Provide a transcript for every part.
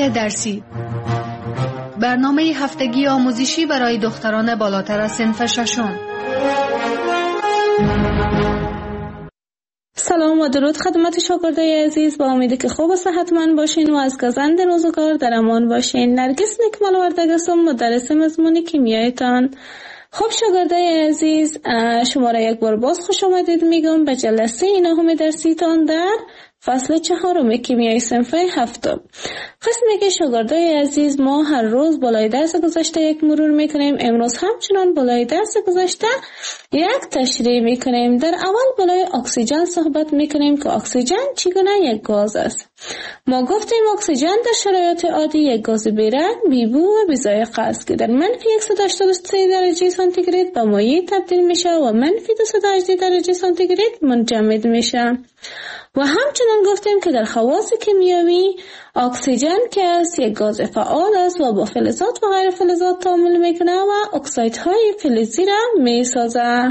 درسی، برنامه هفتگی آموزشی برای دختران بالاتر از صنف ششم. سلام و درود خدمت شاگردای عزیز، با امیدی که خوب و صحتمند باشین و از گزند روزگار در امان باشین. نرگس نکمل وردگ هستم، مدرس مضمون کیمیایتان. خب شاگردای عزیز، شما را یک بار باز خوش آمدید میگم به جلسه نهم درسیتان در فصل 4 کیمیای صنف 7. قسمی که شاگردای عزیز ما هر روز بالای درس گذشته یک مرور میکنیم. امروز همچنان بالای درس گذشته یک تشریح میکنیم. در اول بالای اکسیژن صحبت میکنیم که اکسیژن چگونه یک گاز است. ما گفتیم اکسیژن در شرایط عادی یک گاز بیرنگ، بی‌بو و بی‌ذائقه است که در منفی 183 درجه سانتیگراد به مایع تبدیل میشه و منفی 218 درجه سانتیگراد منجمد میشه. و همچنان گفتیم که در خواص کیمیایی اکسیژن که است یک گاز فعال است و با فلزات و غیر فلزات تعامل میکنه و اکسایدهای فلزی را میسازه.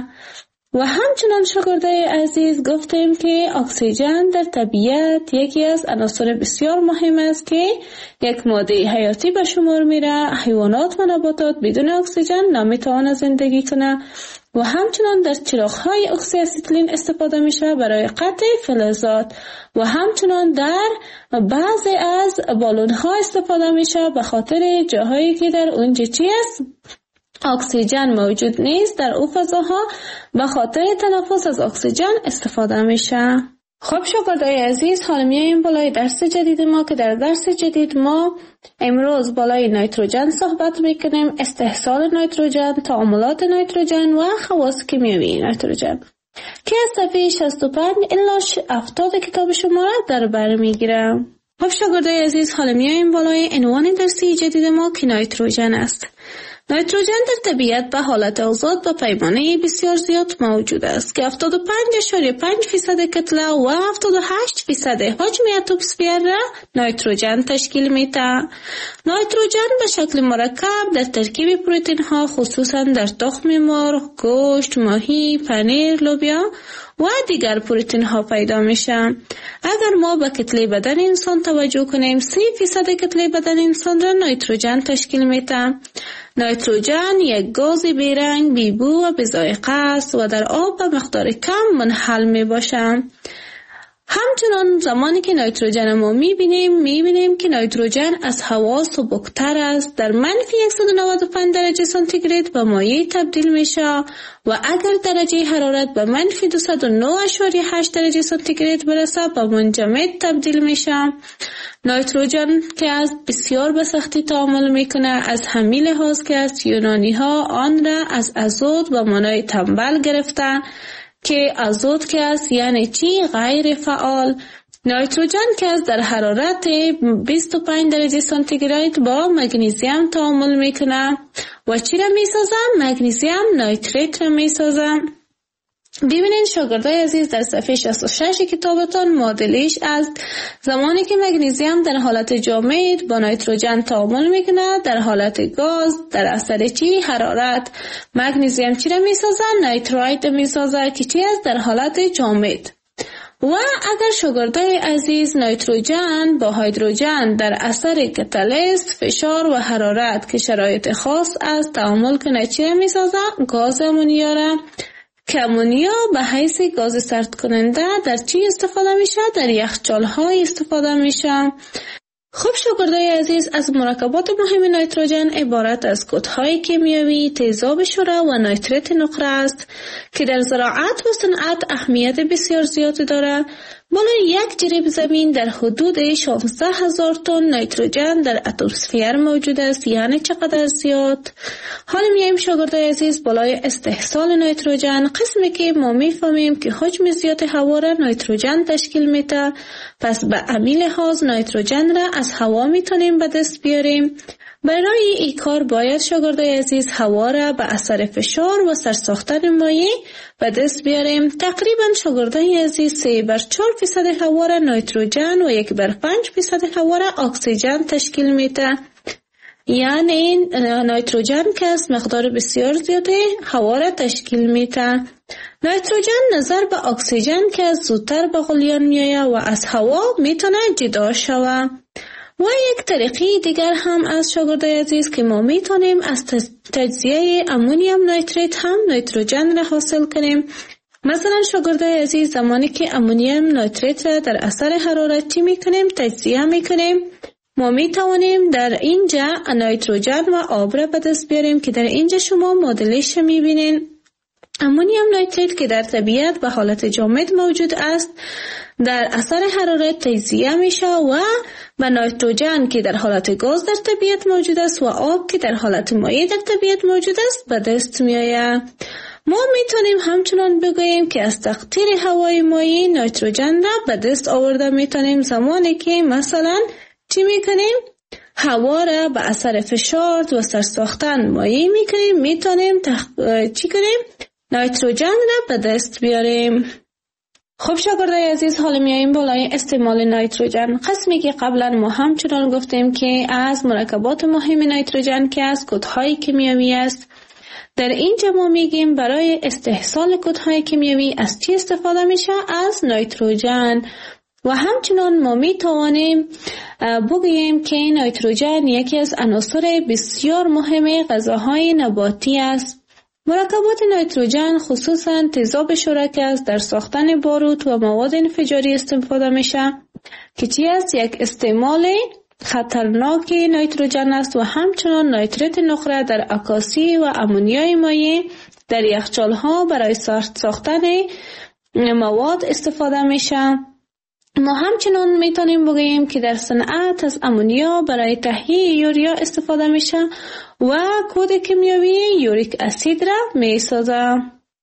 و همچنان شاگردای عزیز گفتیم که اکسیژن در طبیعت یکی از عناصر بسیار مهم است که یک ماده حیاتی به شمار میره. حیوانات و نباتات بدون اکسیژن نمیتوانند زندگی کنه. و همچنان در چراغ‌های اکسی‌اسیتیلین استفاده میشه برای قطع فلزات و همچنان در بعضی از بالون‌ها استفاده میشه به خاطر جاهایی که در اونجا چی است؟ اکسیژن موجود نیست. در اون فضاها به خاطر تنفس از اکسیژن استفاده میشه. خب شاگردای عزیز، حالا میایم بالای درس جدید ما که در درس جدید ما امروز بالای نیتروژن صحبت میکنیم، استحصال نیتروژن، تعاملات نیتروژن و خواص کیمیایی نیتروژن که از صفحه 65 الی 70 کتاب شما را در بر میگیرم. خب شاگردای عزیز، حالا میایم بالای عنوان درسی جدید ما که نیتروژن است. نیتروژن در طبیعت به حالت آزاد به پیمانه بسیار زیاد موجود است که 75.5% کتله و 78% حجم اتمسفر را نیتروژن تشکیل میده. نیتروژن به شکل مرکب در ترکیب پروتئین ها، خصوصا در تخم مرغ، گوشت، ماهی، پنیر، لوبیا و دیگر پروتئین ها پیدا میشه. اگر ما به کتله بدن انسان توجه کنیم، 3% کتله بدن انسان را نیتروژن تشکیل میده. نیتروژن یک گاز بیرنگ، بی‌بو و بی‌ذائقه است و در آب به مقدار کم منحل می باشه. همچنان زمانی که نیتروژن ما میبینیم که نیتروژن از هوا سبکتر است. در منفی 195 درجه سانتیگراد به مایع تبدیل میشه و اگر درجه حرارت به منفی 209.8 درجه سانتیگراد برسه به منجمد تبدیل میشه. نیتروژن که از بسیار به سختی تعامل میکنه، از همین لحاظ که از یونانی ها آن را از ازوت به معنای تنبل گرفتن که ازوت که است یعنی چی؟ غیر فعال. نیتروژن که است در حرارت 25 درجه سانتیگراد با مگنیزیم تعامل میکنه و چی را میسازه؟ مگنیزیم نیتریت را میسازه. ببینید شاگردای عزیز، در صفحه 66 کتابتان معادلش است. زمانی که مگنیزیم در حالت جامد با نیتروژن تعامل میکنه در حالت گاز در اثر چی؟ حرارت. مگنیزیم چی را میسازه؟ نیترایت میسازه که چی است؟ در حالت جامد. و اگر شاگردای عزیز نیتروژن با هیدروژن در اثر کاتالیست، فشار و حرارت که شرایط خاص است تعامل کنه چی را میسازه؟ گاز امونیا را که امونیا به حیث گاز سرد کننده در چی استفاده میشه؟ در یخچال های استفاده میشه. خب شاگردای عزیز، از مرکبات مهم نیتروژن عبارت از کودهای کیمیایی، تیزاب شره و نیتریت نقره است که در زراعت و صنعت اهمیت بسیار زیادی دارد. بالای یک جریب زمین در حدود 16,000 تن نیتروژن در اتمسفر موجود است. یعنی چقدر زیاد؟ حالا میایم شاگردای عزیز بالای استحصال نیتروژن، قسمی که ما میفهمیم که حجم زیاد هوا را نیتروژن تشکیل میده. پس به همین لحاظ نیتروژن را از هوا میتونیم به دست بیاریم. برای این کار باید شاگردای عزیز هوا را به اثر فشار و سرساختن مایع به دست بیاریم. تقریبا شاگردای عزیز 3/4% هوا را نیتروژن و 1/5% هوا را اکسیژن تشکیل میده. یعنی نیتروژن که از مقدار بسیار زیاده هوا را تشکیل میده. نیتروژن نظر به اکسیژن که زودتر به غلیان میآید و از هوا میتونه جدا شود. و یک طریقه دیگر هم از شاگردای عزیز که ما میتونیم از تجزیه امونیم نیتریت هم نیتروژن را حاصل کنیم. مثلا شاگردای عزیز زمانی که امونیم نیتریت را در اثر حرارت چی میکنیم؟ تجزیه میکنیم. ما میتوانیم در اینجا نیتروژن و آب را به دست بیاریم که در اینجا شما مدلش میبینین. امونیم نیتریت که در طبیعت به حالت جامد موجود است در اثر حرارت تجزیه میشه و به نیتروژن که در حالت گاز در طبیعت موجود است و آب که در حالت مایع در طبیعت موجود است به دست میآید. ما میتونیم همچنان بگوییم که از تقطیر هوای مایع نیتروژن را به دست آورده میتونیم زمانی که مثلا چی میکنیم؟ هوا را به اثر فشار و سرساختن مایع میکنیم، میتونیم چی کنیم؟ نیتروژن را به دست بیاریم. خب شاگردای عزیز، حالا میاییم بالای استعمال نیتروژن. قسمی که قبلا ما همچنان گفتیم که از مرکبات مهم نیتروژن که از کدهای کیمیایی است. در اینجا ما میگیم برای استحصال کدهای کیمیایی از چی استفاده میشه؟ از نیتروژن. و همچنان ما میتوانیم بگوییم که نیتروژن یکی از عناصر بسیار مهم غذاهای نباتی است. مرکبات نیتروژن خصوصا تیزاب شرک است در ساختن باروت و مواد انفجاری استفاده میشه که چی است؟ یک استعمال خطرناک نیتروژن است. و همچنان نیتریت نقره در عکاسی و امونیای مایع در یخچال‌ها برای ساختن مواد استفاده میشه. ما همچنان میتونیم بگوییم که در صنعت از امونیا برای تهیه یوریا استفاده میشه و کود کیمیایی یوریک اسید را میسازه.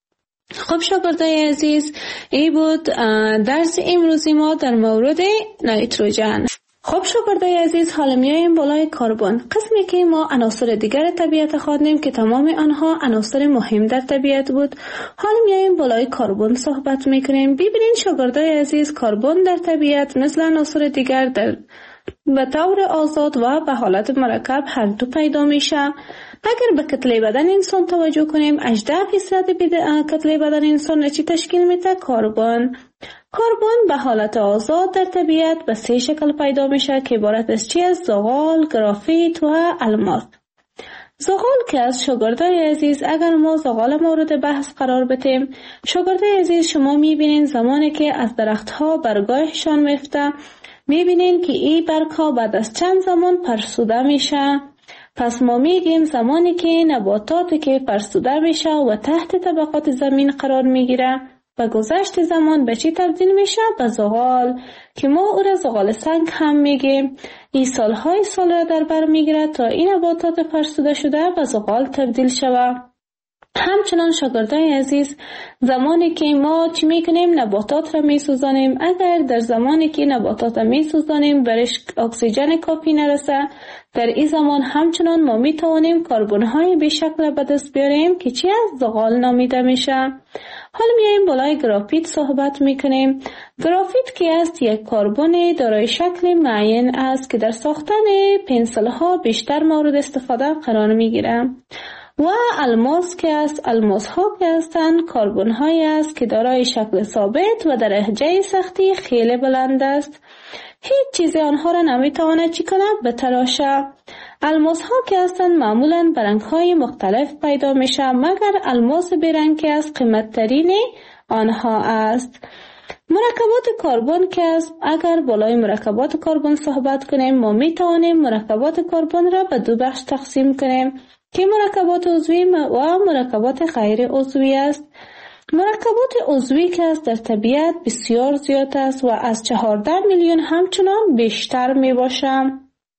خب شاگردای عزیز، این بود درس امروزی ما در مورد نیتروژن. خب شاگردای عزیز، حالا میاییم بالای کربن، قسمی که ما عناصر دیگر طبیعت خواندیم که تمام آنها عناصر مهم در طبیعت بود. حالا میاییم بالای کربن صحبت میکنیم. ببینین شاگردای عزیز، کربن در طبیعت مثل عناصر دیگر به طور آزاد و به حالت مرکب هر دو پیدا میشه. اگر به کتله بدن انسان توجه کنیم، 18% کتله بدن انسان چی تشکیل میده؟ کربن. کربن به حالت آزاد در طبیعت به 3 شکل پیدا میشه که عبارت از چی است؟ زغال، گرافیت و الماس. زغال که از شاگردای عزیز، اگر ما زغال مورد بحث قرار بدیم، شاگردای عزیز شما میبینین زمانی که از درختها برگاهشان میفته، میبینین که این برگها بعد از چند زمان فرسوده میشه. پس ما میگیم زمانی که نباتاتی که فرسوده میشه و تحت طبقات زمین قرار میگیره، با گذشت زمان به چی تبدیل میشه؟ به زغال که ما او را زغال سنگ هم میگیم. این سالهای سال را در بر میگیره تا این نباتات فرسوده شده به زغال تبدیل شود. همچنان شاگردای عزیز، زمانی که ما چی میکنیم؟ نباتات را میسوزانیم. اگر در زمانی که نباتات را میسوزانیم برش اکسیژن کافی نرسه، در این زمان همچنان ما میتوانیم کربن‌های بیشکل به دست بیاریم که چی از زغال نامیده میشه. حالا میایم بالای گرافیت صحبت میکنیم. گرافیت که است یک کربن دارای شکل معین است که در ساختن پنسل‌ها بیشتر مورد استفاده قرار میگیره. و الماس که است، الماس ها که هستند کربن هایی است که دارای شکل ثابت و درجه سختی خیلی بلند است. هیچ چیزی آنها را نمیتواند چی کنه؟ بتراشه. الماس ها که هستند معمولا برنگ های مختلف پیدا میشه، مگر الماس برنگ که است قیمت ترین آنها است. مرکبات کربن که است، اگر بالای مرکبات کربن صحبت کنیم، ما میتوانیم مرکبات کربن را به 2 بخش تقسیم کنیم که مرکبات عضوی و مرکبات غیر عضوی است. مرکبات عضوی که است در طبیعت بسیار زیاد است و از 14 میلیون همچنان بیشتر می باشد،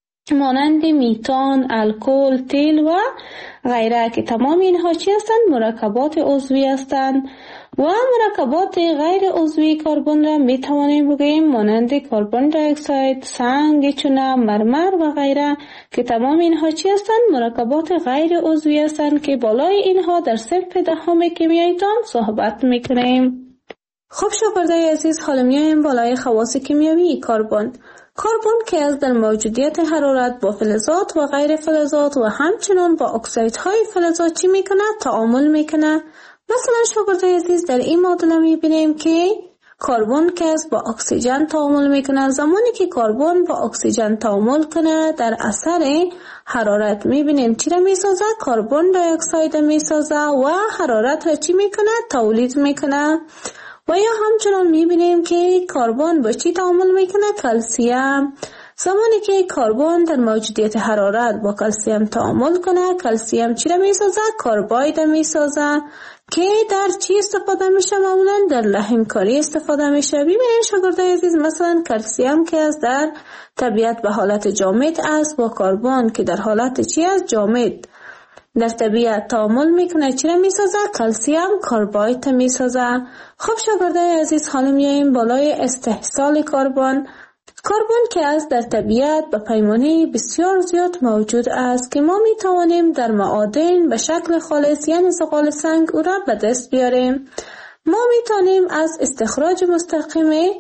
مانند میتان، الکل، تیل و غیره که تمام اینها چی هستند؟ مرکبات عضوی هستند. و مرکبات غیر عضوی کربن را می توانیم بگوییم مانند کربن دی اکساید، سنگ، چونه، مرمر و غیره که تمام اینها چی هستند؟ مرکبات غیر عضوی هستند که بالای اینها در صنف دهم کیمیاییتان صحبت می کنیم. خب شاگردای عزیز، حالا میایم بالای خواص کیمیایی کربن. کربن که از در موجودیت حرارت با فلزات و غیر فلزات و همچنان با اکسایدهای فلزات چی میکنه؟ تعامل میکنه. مثلا شاگردای عزیز در این معادله میبینیم که کربن که است با اکسیژن تعامل میکنه. زمانی که کربن با اکسیژن تعامل کنه در اثر حرارت میبینیم چی را میسازه؟ کربن دی اکساید میسازه و حرارت را چی میکنه؟ تولید میکنه. و یا همچنان میبینیم که کربن با چی تعامل میکنه؟ کلسیم. زمانی که کربن در موجودیت حرارت با کلسیم تعامل کنه، کلسیم چی را میسازه؟ کرباید میسازه که در چی استفاده میشه؟ معمولا در لحمکاری استفاده میشه. ببینید شاگردای عزیز، مثلا کلسیم که از در طبیعت به حالت جامد است با کربن که در حالت چی است؟ جامد در طبیعت تعامل میکنه، چی را میسازه؟ کلسیم کرباید میسازه. خب شاگردای عزیز، حالا میایم بالای استحصال کربن. کربن که است در طبیعت به پیمانه بسیار زیاد موجود است که ما میتوانیم در معادن به شکل خالص یعنی زغال سنگ او را به دست بیاریم. ما میتوانیم از استخراج مستقیم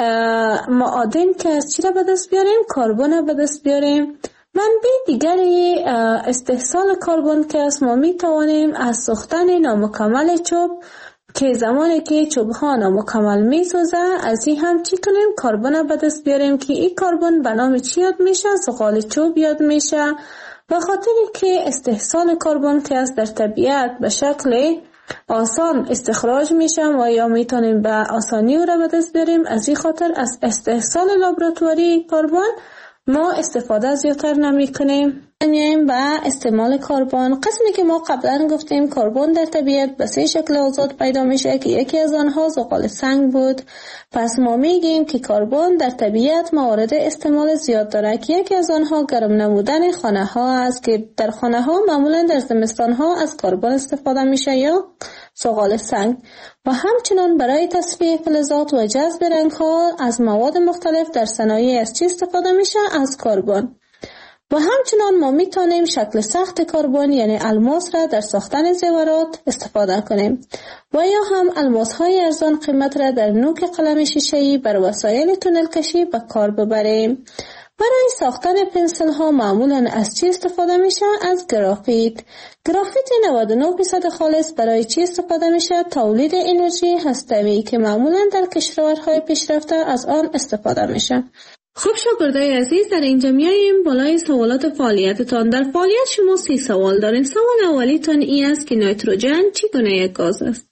معادن که از چی را به دست بیاریم؟ کربن را به دست بیاریم. منبع دیگری استحصال کربن که است، ما میتوانیم از سوختن نامکمل چوب که زمانی که چوب ها نامکمل میسازه از این هم چی کنیم؟ کربن به دست بیاریم که این کربن به نام چی یاد میشه؟ زغال چوب یاد میشه. به خاطر که استحصال کربن که است در طبیعت به شکل آسان استخراج میشه و یا میتونیم به آسانی او را به دست بیاریم، از این خاطر از استحصال لابراتواری کربن ما استفاده زیادتر نمی کنیم. میایم به استعمال کربن. قسمی که ما قبلا گفتیم کربن در طبیعت به 3 شکل آزاد پیدا میشه که یکی از آنها زغال سنگ بود. پس ما میگیم که کربن در طبیعت موارد استعمال زیاد داره که یکی از آنها گرم نمودن خانه ها است که در خانه ها معمولا در زمستان ها از کربن استفاده میشه یا زغال سنگ، و همچنان برای تصفیه فلزات و جذب رنگ ها از مواد مختلف در صنایع از چی استفاده میشه؟ از کربن. و همچنان ما میتونیم شکل سخت کربن یعنی الماس را در ساختن زیورات استفاده کنیم و یا هم الماس های ارزان قیمت را در نوک قلم شیشه‌ای بر وسایل تونل کشی به کار ببریم. برای ساختن پنسل ها معمولا از چی استفاده میشه؟ از گرافیت. گرافیت 99% خالص برای چی استفاده میشه؟ تولید انرژی هسته‌ای که معمولا در کشورهای پیشرفته از آن استفاده میشه. خب شاگردای عزیز، در اینجا میاییم بالای سوالات فعالیتتان. در فعالیت شما 3 سوال دارین. سوال اولیتان این است که نیتروژن چگونه یک گاز است؟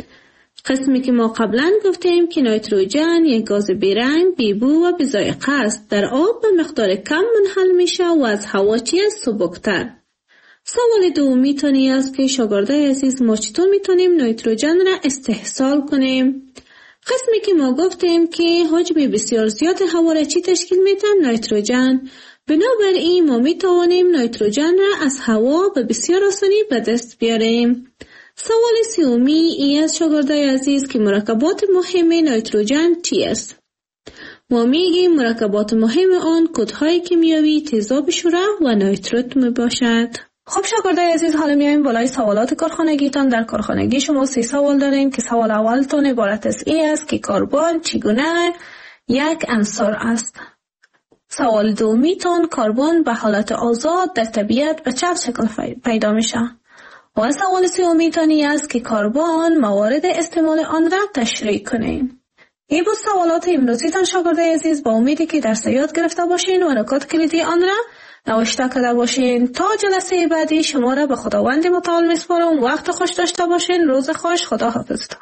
قسمی که ما قبلا گفتیم که نیتروژن یک گاز بیرنگ، بیبو و بی‌ذائقه است. در آب به مقدار کم منحل میشه و از هوا چی است؟ سبکتر. سوال دومیتان این است که شاگردای عزیز ما چطور میتونیم نیتروژن را استحصال کنیم؟ قسمی که ما گفتیم که حجم بسیار زیاد هوا را چی تشکیل میده؟ نیتروژن. بنابراین ما میتوانیم نیتروژن را از هوا به بسیار آسانی به دست بیاریم. سوال سومی این است شاگردای عزیز که مرکبات مهم نیتروژن چی است؟ ما میگیم مرکبات مهم آن کدهای کیمیایی تیزاب شوره و نیتروت میباشد. خب شاگردای عزیز، حالا میایم بالای سوالات کارخانگیتان. در کارخانگی شما 3 سوال دارین که سوال اولتان عبارت از این است که کربن چگونه یک عنصر است. سوال دومیتان کربن به حالت آزاد در طبیعت به چه شکل پیدا میشه؟ و سوال سومیتان این است که کربن موارد استعمال آن را تشریح کنیم. این بود سوالات امروزیتان شاگردای عزیز. با امیدی که درس یاد گرفته باشین و نکات کلیدی آن را نوشته کرده باشین. تا جلسه بعدی شما را به خداوند متعال میسپارم. وقت خوش داشته باشین. روز خوش. خدا حافظتان.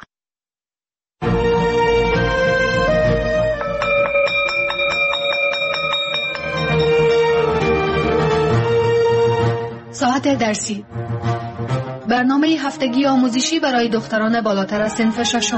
ساعت درسی، برنامه هفتگی آموزشی برای دختران بالاتر از صنف 6.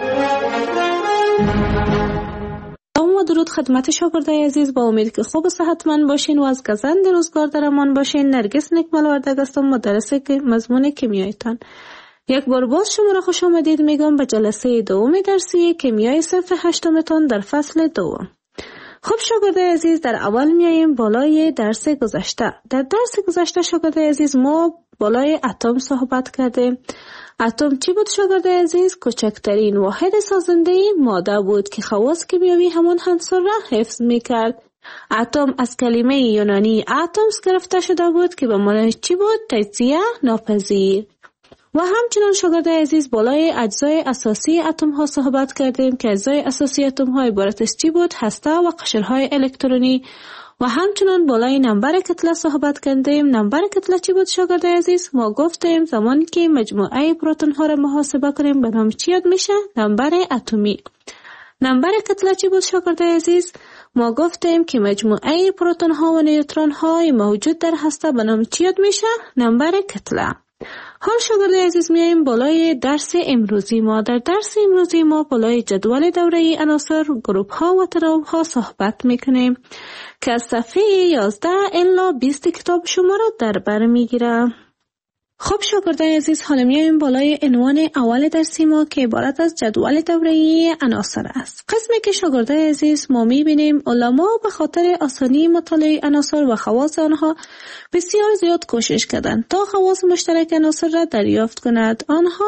و درود خدمت شاگردای عزیز. با امید که خوب و صحتمند باشین و از گزند روزگار در امان باشین. نرگس نکمل وردگ هستم، مدرس مضمون کیمیایتان. یک بار باز شما را خوش آمدید میگم به جلسه دوم درسی کیمیای صنف 8 تان در فصل 2. خب شاگردای عزیز، در اول میاییم بالای درس گذشته. در درس گذشته شاگردای عزیز ما بالای اتم صحبت کردیم. اتم چی بود شاگردای عزیز؟ کوچکترین واحد سازنده ماده بود که خواص کیمیایی همان عنصر را حفظ میکرد. اتم از کلمه یونانی اتمس گرفته شده بود که به معنای چی بود؟ تجزیه ناپذیر. و همچنان شاگردای عزیز بالای اجزای اساسی اتم ها صحبت کردیم که اجزای اساسی اتم ها عبارت از چی بود؟ هسته و قشرهای الکترونی. و همچنان بالای نمبر کتله صحبت کردیم. نمبر کتله چی بود شاگردای عزیز؟ ما گفتیم زمانی که مجموعه پروتون ها را محاسبه کنیم به نام چی یاد میشه؟ نمبر اتمی. نمبر کتله چی بود شاگردای عزیز؟ ما گفتیم که مجموعه پروتون ها و نیوترون های موجود در هسته به نام چی یاد میشه؟ نمبر کتله. حال شاگردای عزیز میایم بالای درس امروزی ما. در درس امروزی ما بالای جدول دوره‌ای عناصر، گروپ ها و تناوب ها صحبت میکنیم که از صفحه 11 الی 20 کتاب شما را در بر میگیره. خب شاگردای عزیز حالا میایم بالای عنوان اول درسی ما که عبارت از جدول دوره‌ای عناصر است. قسمی که شاگردای عزیز ما میبینیم علما به خاطر آسانی مطالعه عناصر و خواص آنها بسیار زیاد کوشش کردند تا خواص مشترک عناصر را دریافت کند،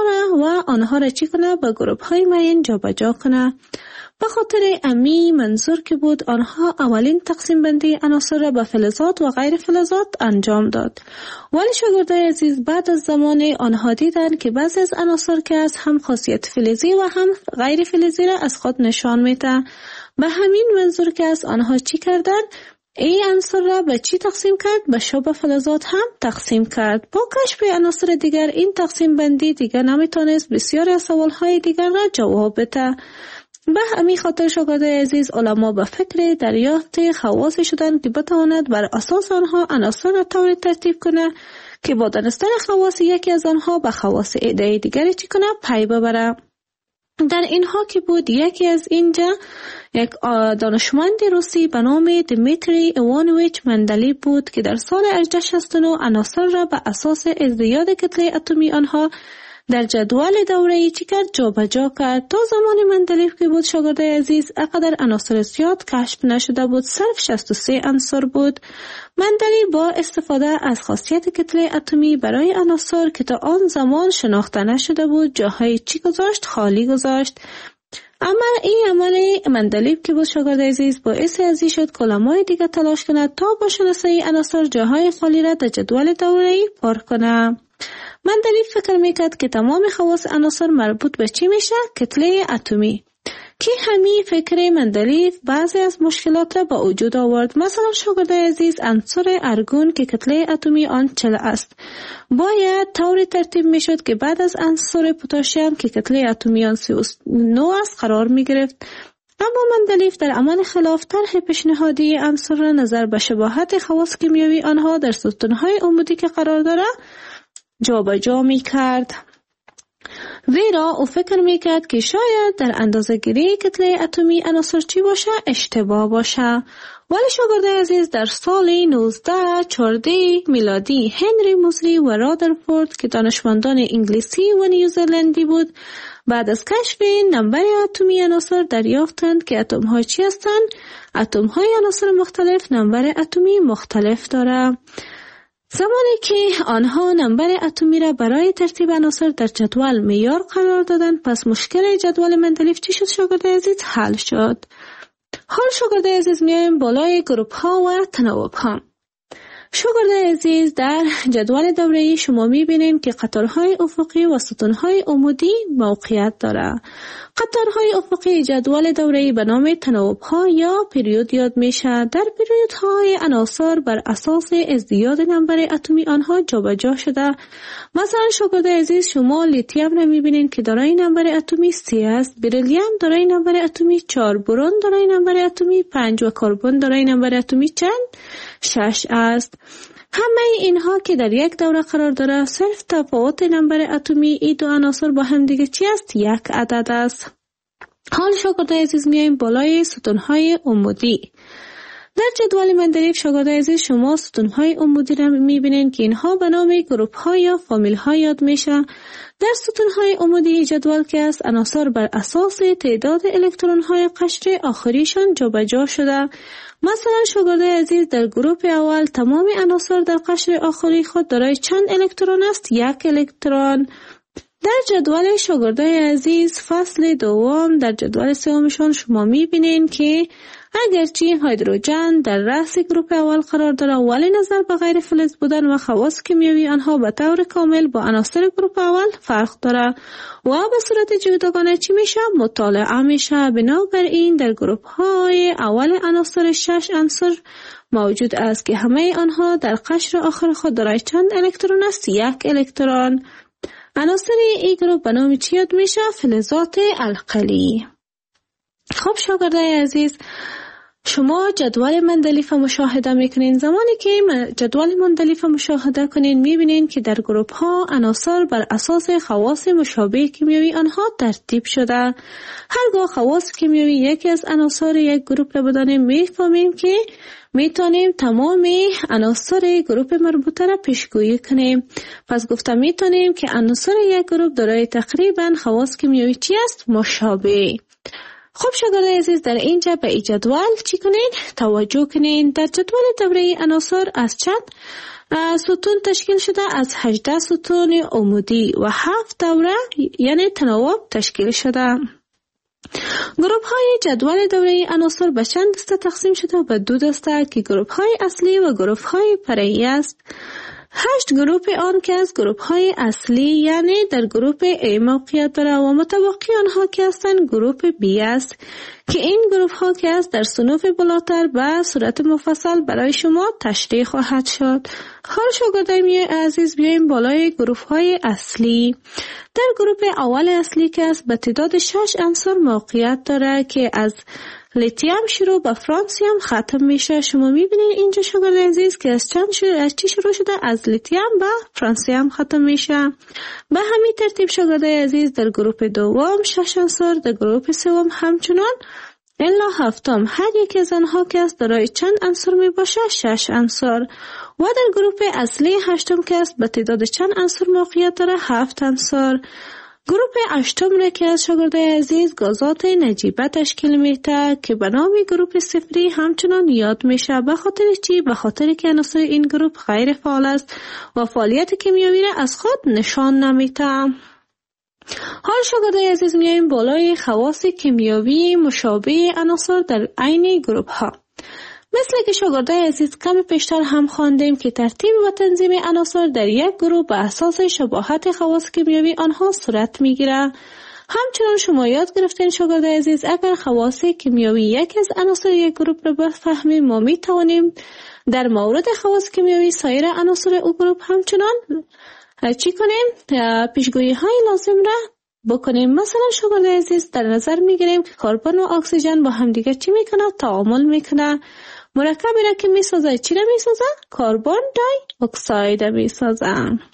آنها را چی کنه؟ به گروپ های معین جابجا کنه. به خاطر امی منظور که بود آنها اولین تقسیم بندی عناصر را به فلزات و غیر فلزات انجام داد. ولی شاگردای عزیز بعد از زمان آنها دیدن که بعضی از عناصر که از هم خاصیت فلزی و هم غیر فلزی را از خود نشان میده. به همین منظور که از آنها چی کردن؟ این عناصر را به چی تقسیم کرد؟ به شبه فلزات هم تقسیم کرد. با کشف عناصر دیگر این تقسیم بندی دیگر نمیتونست بسیاری از سوالهای دیگر را جواب بده. به همین خاطر شاگردای عزیز علما به فکر دریافت خواص شدند که بتواند بر اساس آنها عناصر را طوری ترتیب کنه که با دانستن خواص یکی از آنها به خواص عده دیگری چی کنه؟ پی ببره. در اینها که بود یکی از اینجا یک دانشمند روسی به نام دمیتری ایوانویچ مندلیف بود که در سال 1869 عناصر را به اساس ازدیاد کتله اتمی آنها در جدول دوره‌ای چی کرد؟ جابجا کرد. تا زمان مندلیف که بود شاگردای عزیز اقدر عناصر زیاد کشف نشده بود، صرف 63 عنصر بود. مندلیف با استفاده از خاصیت کتله اتمی برای عناصر که تا آن زمان شناخته نشده بود جاهای چی گذاشت؟ خالی گذاشت. اما این عمل مندلیف که بود شاگردای عزیز باعث ازی شد که علمای دیگه تلاش کند تا با شناسایی عناصر جاهای خالی را در جدول دوره‌ای پر کنه. مندلیف فکر میکرد که تمام خواص عناصر مربوط به چی میشه؟ کتله اتمی. که همین فکر مندلیف بعضی از مشکلات را به وجود آورد. مثلا شاگردای عزیز عنصر ارگون که کتله اتمی آن 40 است باید طوری ترتیب میشد که بعد از عنصر پتاسیم که کتله اتمی آن 39 است قرار میگرفت. اما مندلیف در عمل خلاف طرح پیشنهادی عنصر را نظر به شباهت خواص کیمیایی آنها در ستونهای عمودی که قرار داره جابجا میکرد. ویرا او فکر میکرد که شاید در اندازه گیری کتله اتمی عناصر چی باشه؟ اشتباه باشه. ولی شاگردای عزیز در سال 1914 میلادی هنری موزلی و رادرفورد که دانشمندان انگلیسی و نیوزلندی بود بعد از کشف نمبر اتمی عناصر دریافتند که اتم ها چی هستند؟ اتم های عناصر مختلف نمبر اتمی مختلف داره. زمانی که آنها نمبر اتمی را برای ترتیب عناصر در جدول معیار قرار دادند پس مشکل جدول مندلیف چی شد شاگردای عزیز؟ حل شد. حال شاگردای عزیز میایم بالای گروپ ها و تناوب ها. شاگردای عزیز در جدول دوره‌ای شما میبینید که قطارهای افقی و ستونهای عمودی موقعیت داره. قطارهای افقی جدول دوره‌ای به نام تناوب ها یا پریود یاد میشه. در پریودهای عناصر بر اساس ازدیاد نمبر اتمی آنها جابجا شده. مثلا شاگردای عزیز شما لیتیم را میبینید که دارای نمبر اتمی 3 است، بریلیوم دارای نمبر اتمی 4، برون دارای نمبر اتمی 5 و کربن دارای نمبر اتمی چند؟ 6 است. همه اینها که در یک دوره قرار داره صرف تفاوت نمبر اتمی این دو عناصر با هم دیگه چی است؟ یک عدد است. حال شاگردای عزیز میایم بالای ستونهای عمودی. در جدول مندلیف شاگردای عزیز شما ستونهای عمودی را میبینید که اینها به نام گروپ ها یا فامیل ها یاد میشه. در ستونهای عمودی جدول که است عناصر بر اساس تعداد الکترون های قشر آخریشان جابجا شده. مثلا شاگردای عزیز در گروپ اول تمام عناصر در قشر آخری خود دارای چند الکترون است؟ 1 الکترون. در جدول شاگردای عزیز فصل دوم در جدول سومشان شما میبینین که اگرچه هیدروژن در رأس گروپ اول قرار داره ولی نظر به غیر فلز بودن و خواص کیمیایی آنها به طور کامل با عناصر گروپ اول فرق داره و به صورت جداگانه چی میشه؟ مطالعه میشه. بنابراین در گروپ های اول عناصر 6 عنصر موجود است که همه آنها در قشر آخر خود دارای چند الکترون است؟ 1 الکترون. عناصر این گروپ به نام چی یاد میشه؟ فلزات القلی. خب شاگردای عزیز، شما جدول مندلیف مشاهده میکنین. زمانی که جدول مندلیف مشاهده کنین میبینین که در گروپ ها عناصر بر اساس خواص مشابه کیمیایی آنها ترتیب شده. هرگاه خواص کیمیایی یکی از عناصر یک گروپ را بدانیم میفهمیم که میتونیم تمام عناصر گروپ مربوطه را پیشگویی کنیم. پس گفتم میتونیم که عناصر یک گروپ دارای تقریبا خواص کیمیایی چی است؟ مشابه. خب شاگردای عزیز، در اینجا به این جدول چی کنین؟ توجه کنین. در جدول دوره عناصر از چند ستون تشکیل شده؟ از 18 ستون عمودی و 7 دوره یعنی تناوب تشکیل شده. گروپ های جدول دوره عناصر به چند دسته تقسیم شده؟ به 2 دسته که گروپ های اصلی و گروپ های فرعی است. 8 گروپ آن که از گروپ های اصلی یعنی در گروپ A موقعیت داره و متبقی آنها که هستند گروپ B است که این گروپ ها که است در صنوف بالاتر به صورت مفصل برای شما تشریح خواهد شد. حال شاگردای عزیز بیایم بالای گروپ های اصلی. در گروپ اول اصلی که است به تعداد 6 عنصر موقعیت داره که از لیتیوم شروع به فرانسیم ختم میشه. شما میبینید اینجا شاگردای عزیز که از چی شروع شده؟ از لیتیوم به فرانسیم ختم میشه. به همین ترتیب شاگردای عزیز در گروپ دوم 6 عنصر، در گروپ سوم همچنان الا هفتم هر یک از آنها که است دارای چند عنصر می باشه؟ 6 عنصر. و در گروپ اصلی هشتم که است به تعداد چند عنصر موقعیت داره؟ 7 عنصر. گروپ هشتم را که از شاگردای عزیز گازات نجیبه تشکیل میده که به نام گروپ صفری همچنان یاد میشه. به خاطر چی؟ به خاطر که عناصر این گروپ غیر فعال است و فعالیت کیمیایی را از خود نشان نمیده. حال شاگردای عزیز میایم بالای خواص کیمیایی مشابه عناصر در عین گروپ ها. مثل که شاگردای عزیز کم پیشتر هم خواندیم که ترتیب و تنظیم عناصر در یک گروه به اساس شباهت خواص کیمیایی آنها صورت میگیره. همچنان شما یاد گرفتین شاگردای عزیز اگر خواص کیمیایی یکی از عناصر یک گروه را بفهمیم ما میتوانیم در مورد خواص کیمیایی سایر عناصر او گروه همچنان چی کنیم؟ پیشگویی های لازم را بکنیم. مثلا شاگردای عزیز در نظر میگیریم که کربن و اکسیژن با همدیگه چی میکنه؟ تعامل میکنه. مرکبی را که میسازه چی را میسازه؟ کربن دای اکساید میسازه.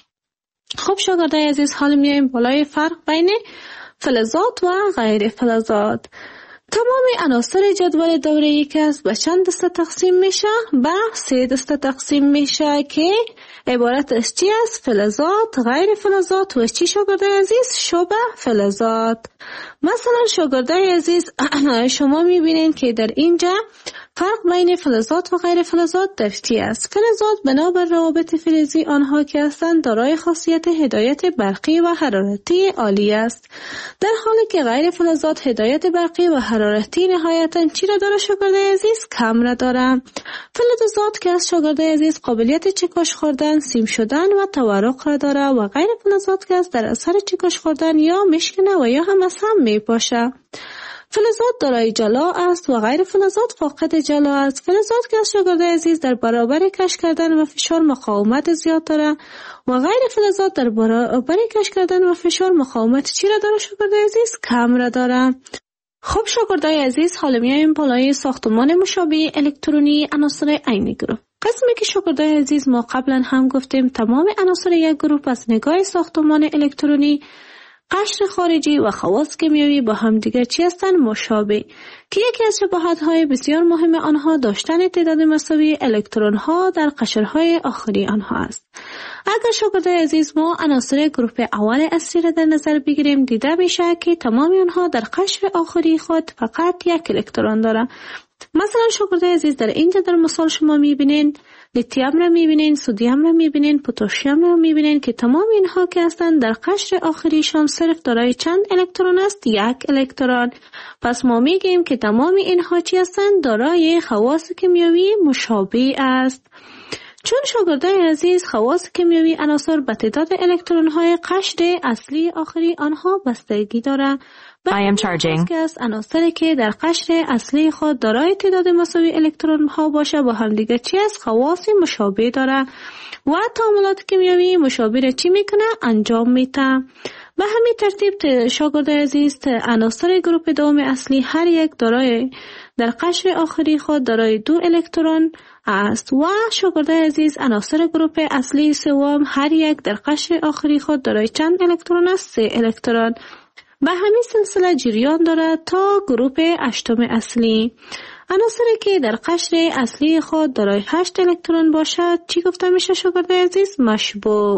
خب شاگردای عزیز حال میایم بالای فرق بین فلزات و غیر فلزات. تمام عناصر جدول دوره‌ای که است به چند دسته تقسیم میشه؟ به 3 دسته تقسیم میشه که عبارت از چی است؟ فلزات، غیر فلزات و چی شاگردای عزیز؟ شبه فلزات. مثلا شاگردای عزیز شما میبینین که در اینجا فرق بین فلزات و غیر فلزات در چی است؟ فلزات بنابر روابط فلزی آنها که هستند دارای خاصیت هدایت برقی و حرارتی عالی است، در حالی که غیر فلزات هدایت برقی و حرارتی نهایتاً چی را داره شاگردای عزیز؟ کم را داره. فلزات که از شاگردای عزیز قابلیت چکش خوردن، سیم شدن و تورق را داره و غیر فلزات که از در اثر چکش خوردن یا مشکنه و یا هم از هم میپاشه. فلزات دارای جلا است و غیر فلزات فاقد جلا است. فلزات که از شاگردای عزیز در برابر کش کردن و فشار مقاومت زیاد داره و غیر فلزات در برابر کش کردن و فشار مقاومت چی را داره شاگردای عزیز؟ کم را داره. خب شاگردای عزیز حالا میایم بالای ساختمان مشابه الکترونی عناصر عین گروه. قسمی که شاگردای عزیز ما قبلا هم گفتیم تمام عناصر یک گروه از نگاه ساختمان الکترونی، قشر خارجی و خواص کیمیایی با هم دیگر چی هستند؟ مشابه، که یکی از شباهت‌های بسیار مهم آنها داشتن تعداد مساوی الکترون‌ها در قشرهای آخری آنها است. اگر شاگردای عزیز ما عناصر گروپ اول اصلی را در نظر بگیریم دیده میشه که تمام آنها در قشر آخری خود فقط یک الکترون داره. مثلا شاگردای عزیز در اینجا در مثال شما میبینین لیتیوم را میبینین، سدیم را میبینین، پتاسیم را میبینین که تمام اینها که هستند در قشر آخریشان صرف دارای چند الکترون است؟ یک الکترون. پس ما میگیم که تمام اینها چی هستند؟ دارای خواص کیمیایی مشابه است. چون شاگردای عزیز خواص کیمیایی عناصر به تعداد الکترون های قشر اصلی آخری آنها بستگی دارند. که از عناصری که در قشر اصلی خود دارای تعداد مساوی الکترون ها باشه با هم دیگه چی از خواص مشابه داره و تعاملات کیمیایی مشابه را چی میکنه؟ انجام میده. به همین ترتیب شاگردای عزیز عناصر گروه دوم اصلی هر یک دارای در قشر آخری خود دارای 2 الکترون است و شاگردای عزیز عناصر گروه اصلی سوم هر یک در قشر آخری خود دارای چند الکترون است؟ 3 الکترون. به همین سلسله جریان دارد تا گروه 8 اصلی. عناصری که در قشر اصلی خود دارای 8 الکترون باشد چی گفته میشه شاگردای عزیز؟ مشبوع.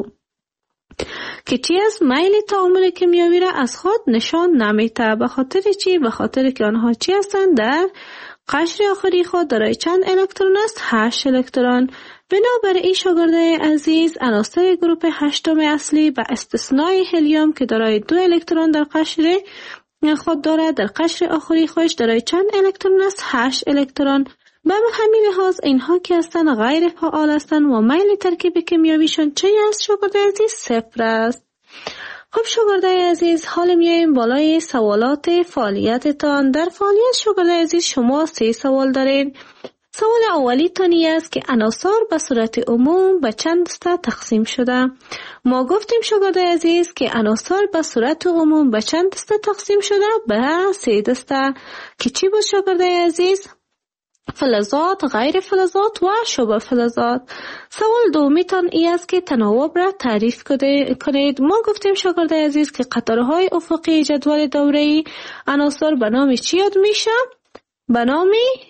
که چی از میل تعامل کیمیایی را از خود نشان نمیده. به خاطر چی؟ به خاطر که آنها چی هستند؟ در قشر آخری خود دارای چند الکترون است؟ 8 الکترون. بنابراین شاگردای عزیز عناصر گروه 8 اصلی به استثنای هلیوم که دارای 2 الکترون در قشر خود دارد در قشر آخری خودش دارای چند الکترون است؟ 8 الکترون. به همین لحاظ اینها که هستند غیر فعال هستند و میل ترکیب کیمیاییشون چه است شاگردای عزیز؟ 0 است. خب شاگردای عزیز حال میایم بالای سوالات فعالیتتان. در فعالیت شاگردای عزیز شما 3 سوال دارین. سوال اولی تانی است که عناصر به صورت عموم به چند دسته تقسیم شده. ما گفتیم شاگردای عزیز که عناصر به صورت عموم به چند دسته تقسیم شده؟ به 3 دسته که چی بود شاگردای عزیز؟ فلزات، غیر فلزات و شبه فلزات. سوال دومی تان ای است که تناوب را تعریف کنید. ما گفتیم شاگردای عزیز که قطارهای افقی جدول دوره‌ای عناصر به نام چی یاد میشه؟ به نام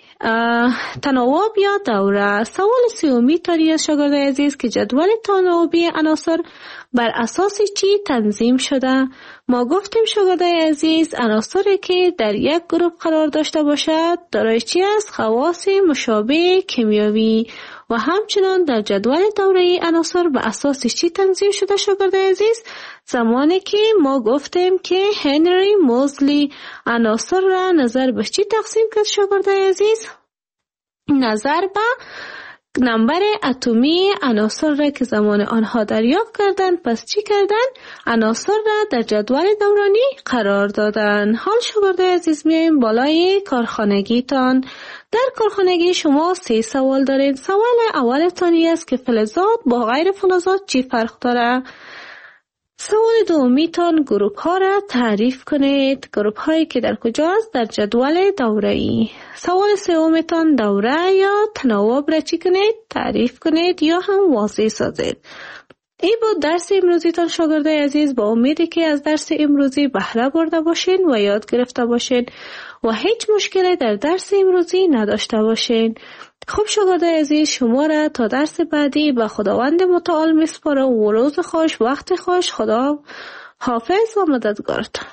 تناوب یا دوره. سوال سومی تانی است شاگردای عزیز که جدول تناوبی عناصر بر اساس چی تنظیم شده؟ ما گفتیم شاگردای عزیز عناصری که در یک گروه قرار داشته باشد دارای چی است؟ خواص مشابه کیمیایی و همچنان در جدول دوره‌ای عناصر به اساس چی تنظیم شده شاگردای عزیز؟ زمانی که ما گفتیم که هنری موزلی عناصر را نظر به چی تقسیم کرد شاگردای عزیز؟ نظر به نمبر اتمی عناصر را که زمان آنها دریافت کردند. پس چی کردند؟ عناصر را در جدول دورانی قرار دادند. حال شاگردای عزیز میایم بالای کارخانگیتان. در کارخانگی شما 3 سوال دارید. سوال اول تانی است که فلزات با غیر فلزات چی فرق داره؟ سوال دومی تان گروپ ها را تعریف کنید. گروپ هایی که در کجاست؟ در جدول دوره‌ای. سوال سوم تان دوره یا تناوب را چی کنید؟ تعریف کنید یا هم واضح سازید. این بود درس امروزی تان شاگردای عزیز. با امیدی که از درس امروزی بهره برده باشین و یاد گرفته باشین و هیچ مشکلی در درس امروزی نداشته باشین. خب شاگردای عزیز شما را تا درس بعدی به خداوند متعال میسپارم و روز خوش، وقت خوش. خدا حافظ و مددگارتان.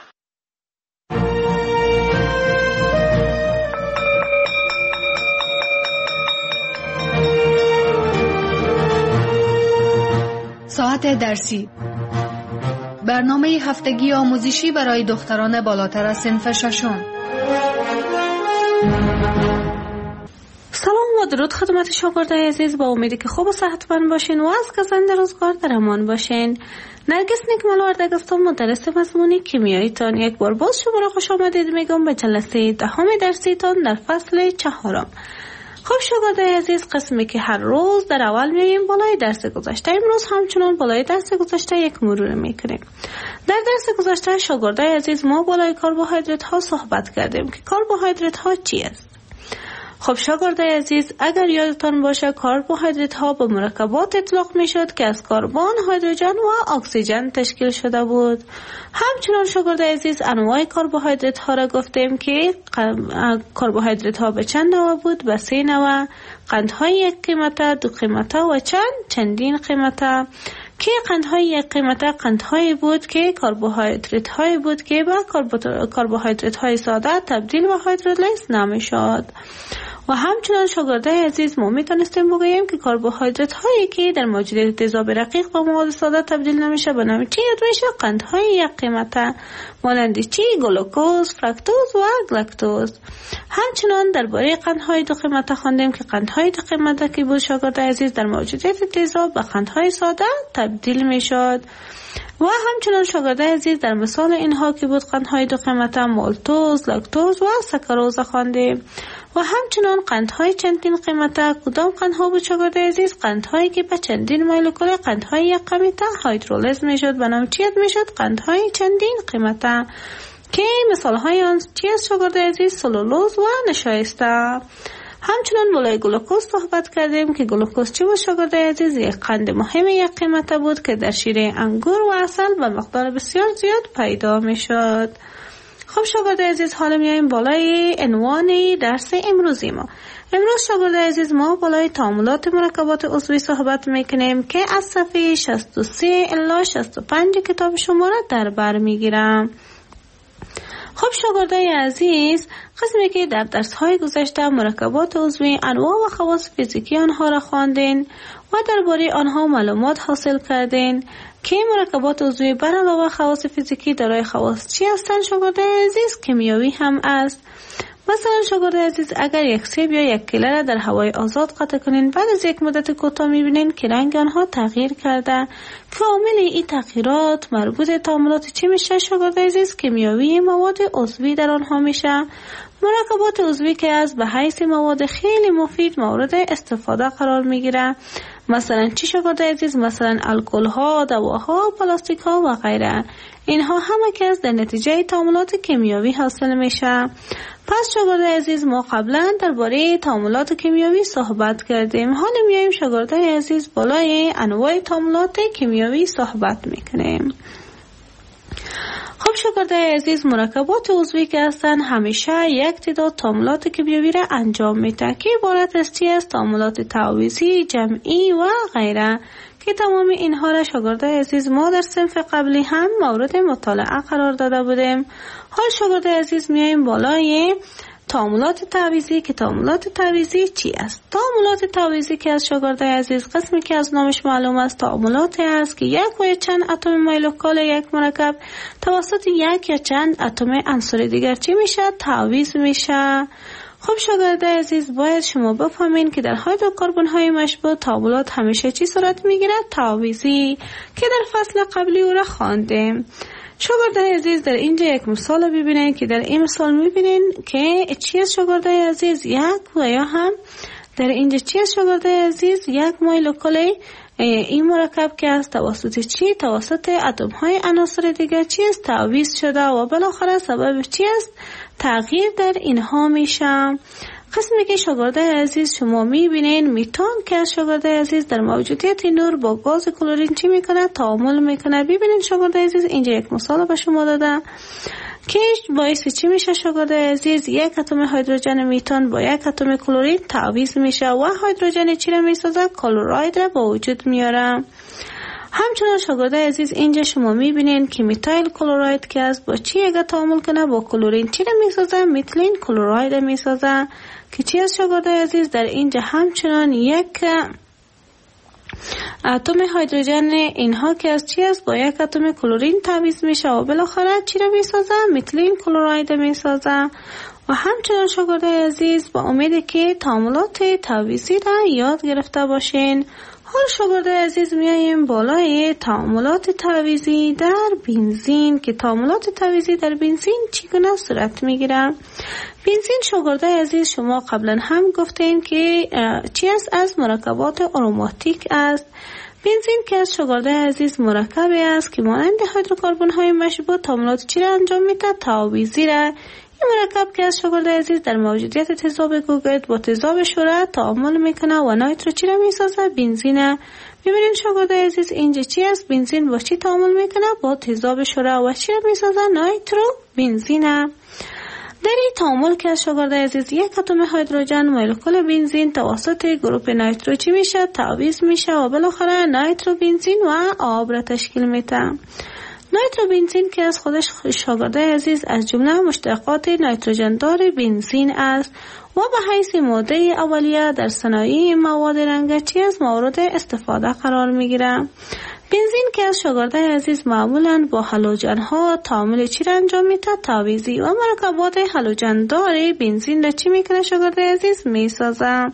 ساعت درسی، برنامه هفتگی آموزشی برای دختران بالاتر از صنف ششم. سلام و درود خدمت شاگردای عزیز. با امیدی که خوب و صحتمند باشین و از گزند روزگار در امان باشین. نرگس نیکمال وردگستم، مدرس مضمون کیمیایی تان. یک بار باز شما را خوش آمدید میگم به جلسه 10 درسی تان در فصل 4. خب شاگردای عزیز، قسمی که هر روز در اول میایم بالای درس گذشته، امروز همچنان بالای درس گذشته یک مرور میکنیم. در درس گذشته شاگردای عزیز ما بالای کربوهیدرات ها صحبت کردیم که کربوهیدرات ها چی است. خب شاگردای عزیز، اگر یادتان باشه کربوهیدرات ها به مرکبات اطلاق میشد که از کربن، هیدروژن و اکسیژن تشکیل شده بود. همچنان شاگردای عزیز انواع کربوهیدرات ها را گفتیم که کربوهیدرات ها به چند نوع بود؟ به 3 نوع. قندهای 1 قیمته، 2 قیمته و چندین قیمته. که قندهای 1 قیمته قندهایی بود که کربوهیدرات هایی بود که به کربوهیدرات های ساده تبدیل به هیدرولیز نمیشد. و همچنان شاگردای عزیز ما میتونستیم بگوییم که کربوهیدرات هایی که در موجودیت تیزاب رقیق با مواد ساده تبدیل نمیشه به نام چی یاد میشه؟ قندهای یک قیمته مانند چی؟ گلوکوز، فرکتوز و گلاکتوز. همچنان درباره قندهای دو قیمته خواندیم که قندهای دو قیمته که بود شاگردای عزیز در موجودیت تیزاب به قندهای ساده تبدیل میشد. و همچنان شاگردای عزیز در مثال اینها که بود قندهای دو قیمته مالتوز، لاکتوز و ساکاروز خواندیم. و همچنان قندهای چندین قیمته کدام قندها بود شاگردای عزیز؟ قندهایی که به چندین مولکول قندهای یک قیمته هیدرولیز میشد به نام چی میشد؟ قندهای چندین قیمته که مثال های آن چی است شاگردای عزیز؟ سلولوز و نشایسته. همچنان بالای گلوکوز صحبت کردیم که گلوکوز چی بود شاگردای عزیز؟ یک قند مهم یک قیمته بود که در شیره انگور و عسل به مقدار بسیار زیاد پیدا می شد. خب شاگردای عزیز حالا میایم بالای عنوان درس امروزی ما. امروز شاگردای عزیز ما بالای تعاملات مرکبات عضوی صحبت میکنیم که از صفحه 63 الی 65 کتاب شما را در بر میگیرم. خب شاگردای عزیز قسمی که در درس‌های گذشته مرکبات عضوی انواع و خواص فیزیکی آنها را خواندین و درباره آنها معلومات حاصل کردین که مرکبات عضوی بر علاوه خواص فیزیکی دارای خواص چی هستند شاگردای عزیز؟ کیمیایی هم است. مثلا شاگردای عزیز اگر یک سیب یا یک کیله را در هوای آزاد قطع کنین بعد از یک مدت کوتاه می‌بینین که رنگ آنها تغییر کرده که عامل این تغییرات مربوط به تعاملات چی میشه شاگردای عزیز؟ کیمیایی مواد عضوی در آنها میشه. مرکبات عضوی که از به حیث مواد خیلی مفید مورد استفاده قرار میگیره. مثلا چی شاگردای عزیز؟ مثلا الکل ها، دواها، پلاستیک ها و غیره. اینها همه که از در نتیجه تعاملات کیمیایی حاصل میشه. پس شاگردای عزیز ما قبلا درباره تعاملات کیمیایی صحبت کردیم. حالا میایم شاگردای عزیز بالای انواع تعاملات کیمیایی صحبت میکنیم. خب شاگردای عزیز مرکبات عضوی که هستن همیشه یک تعداد تعاملات کیمیایی را انجام میده که عبارت است تعاملات تعویضی، جمعی و غیره که تمام اینها را شاگردای عزیز ما در صنف قبلی هم مورد مطالعه قرار داده بودیم. حال شاگردای عزیز میایم بالای تعاملات تعویضی که تعاملات تعویضی چی است؟ تعاملات تعویضی که از شاگردای عزیز قسمی که از نامش معلوم است تعاملاتی است که یک و چند اتم مولکول یک مرکب توسط یک یا چند اتم عنصر دیگر چی میشه؟ تعویض میشه. خب شاگردای عزیز باید شما بفهمین که در هیدروکربن های مشبوع تعاملات همیشه چی صورت میگیره؟ تعویضی که در فصل قبلی او را خواندیم. شاگردای عزیز در اینجا یک مثال ببینید که در این مثال میبینین که چی است شاگردای عزیز؟ یک و یا هم در اینجا چی است شاگردای عزیز؟ یک مولکول این مرکب که از توسط چی؟ توسط اتم های عناصر دیگر چی است؟ تعویض شده و بالاخره سبب چی است؟ تغییر در اینها میشه. قسمی که شاگردای عزیز شما میبینین میتان که شاگردای عزیز در موجودیت نور با گاز کلورین چی میکنه؟ تعامل میکنه. ببینین شاگردای عزیز اینجا یک مثال به شما دادم که باعث چی میشه شاگردای عزیز؟ یک اتم هیدروژن میتان با یک اتم کلورین تعویض میشه و هیدروژن چی را میسازه؟ کلوراید را با وجود میاره. همچنان شاگردای عزیز اینجا شما میبینین که میتایل کلوراید که از با چی اگه تعامل کنه با کلورین چی را میسازه؟ میتیلین کلوراید میسازه که چی از شاگردای عزیز در اینجا همچنان یک اتم هیدروژن اینها که از چی است؟ با یک اتم کلورین تعویض میشه و بالاخره چی را میسازه؟ میتیلین کلوراید میسازه. و همچنان شاگردای عزیز با امید که تعاملات تعویضی را یاد گرفته باشین. حال شاگردای عزیز میاییم بالای تعاملات تعویضی در بنزین که تعاملات تعویضی در بنزین چگونه صورت میگیره؟ بنزین شاگردای عزیز شما قبلا هم گفتین که چی است؟ از مرکبات آروماتیک است. بنزین که از شاگردای عزیز مرکبی است که مانند هیدروکربن های مشبوع تعاملات چی را انجام میده؟ تعویضی را. مرکب که از شاگردای عزیز در موجودیت تیزاب گوگرد با تیزاب شوره تعامل میکنه و نایترو چی را میسازه؟ بنزینه. ببینید شاگردای عزیز اینجا چی است؟ بنزین با چی تعامل میکنه؟ با تیزاب شوره و چی را میسازه؟ نایترو بنزینه. در این تعامل که از شاگردای عزیز یک اتم هیدروژن مولکول بنزین توسط گروپ نایترو چی میشه؟ تعویض میشه و بالاخره نایترو بنزین و آب را تشکیل میده. نیتروبنزین که از خودش شاگردای عزیز از جمله مشتقات نیتروژن دار بنزین است و به حیث ماده اولیه در صنایع مواد رنگچی از مورد استفاده قرار میگیره. بنزین که از شاگردای عزیز معمولاً با هالوژن ها تعامل چی را انجام میده؟ تاویزی و مرکبات هالوژن دار بنزین را چی میکنه شاگردای عزیز؟ میسازه.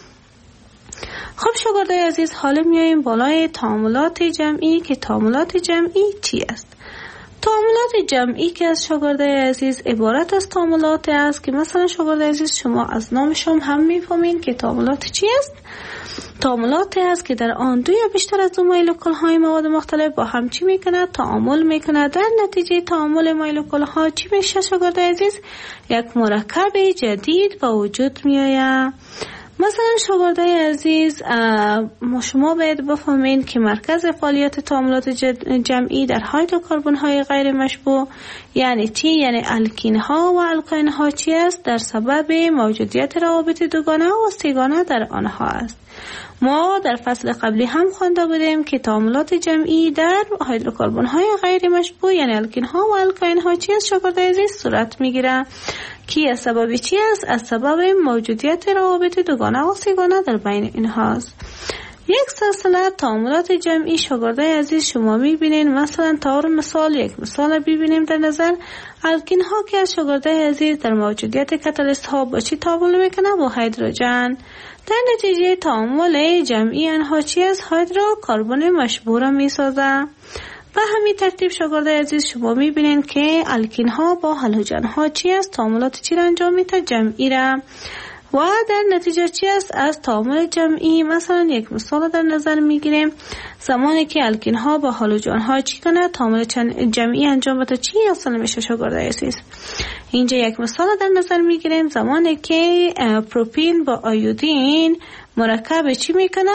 خب شاگردای عزیز حالا میاییم بالای تعاملات جمعی که تعاملات جمعی چی است؟ تعاملات جمعی که از شاگردای عزیز عبارت از تعاملات است که مثلا شاگردای عزیز شما از نامشون هم میفهمین که تعاملات چی است؟ تعاملات است که در آن دو یا بیشتر از دو مولکول های مواد مختلف با هم چی میکنه؟ تعامل میکنه. در نتیجه تعامل مولکول ها چی میشه شاگردای عزیز؟ یک مرکب جدید به وجود میآید. مثلا شاگردای عزیز شما باید بفهمین که مرکز فعالیت تعاملات جمعی در هیدروکربن های غیر مشبوع یعنی چی؟ یعنی الکین ها و الکاین ها چی است؟ در سبب موجودیت روابط دوگانه و سه‌گانه در آنها است. ما در فصل قبلی هم خوانده بودیم که تعاملات جمعی در هیدروکربن های غیر مشبوع یعنی الکین ها و الکاین ها چی است شاگردای عزیز؟ صورت میگیره که از سبب چی است؟ از سبب موجودیت روابط دوگانه و سه‌گانه در بین اینهاست. یک سلسله تعاملات جمعی شاگردای عزیز شما میبینین. مثلا طور مثال یک مثال ببینیم در نظر الکین ها که از شاگردای عزیز در موجودیت کاتالیست ها با چی تعامل میکنه؟ با هیدروژن. در نتیجه تعامل جمعی آنها چی است؟ هیدروکربن مشبوع را میسازه. به همین ترتیب شاگردای عزیز شما میبینین که الکین ها با هالوژن ها چی است؟ تعاملات چی را انجام میده؟ جمعی را. و در نتیجه چی است؟ از تعامل جمعی مثلا یک مثال در نظر میگیریم. زمانی که الکین ها با هالوژن ها چی کنه؟ تعامل جمعی انجام بده چی حاصل میشه شاگردای عزیز؟ اینجا یک مثال در نظر میگیریم. زمانی که پروپین با آیودین مرکب چی میکنه؟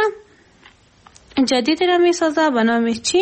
جدید را میسازه به نام چی؟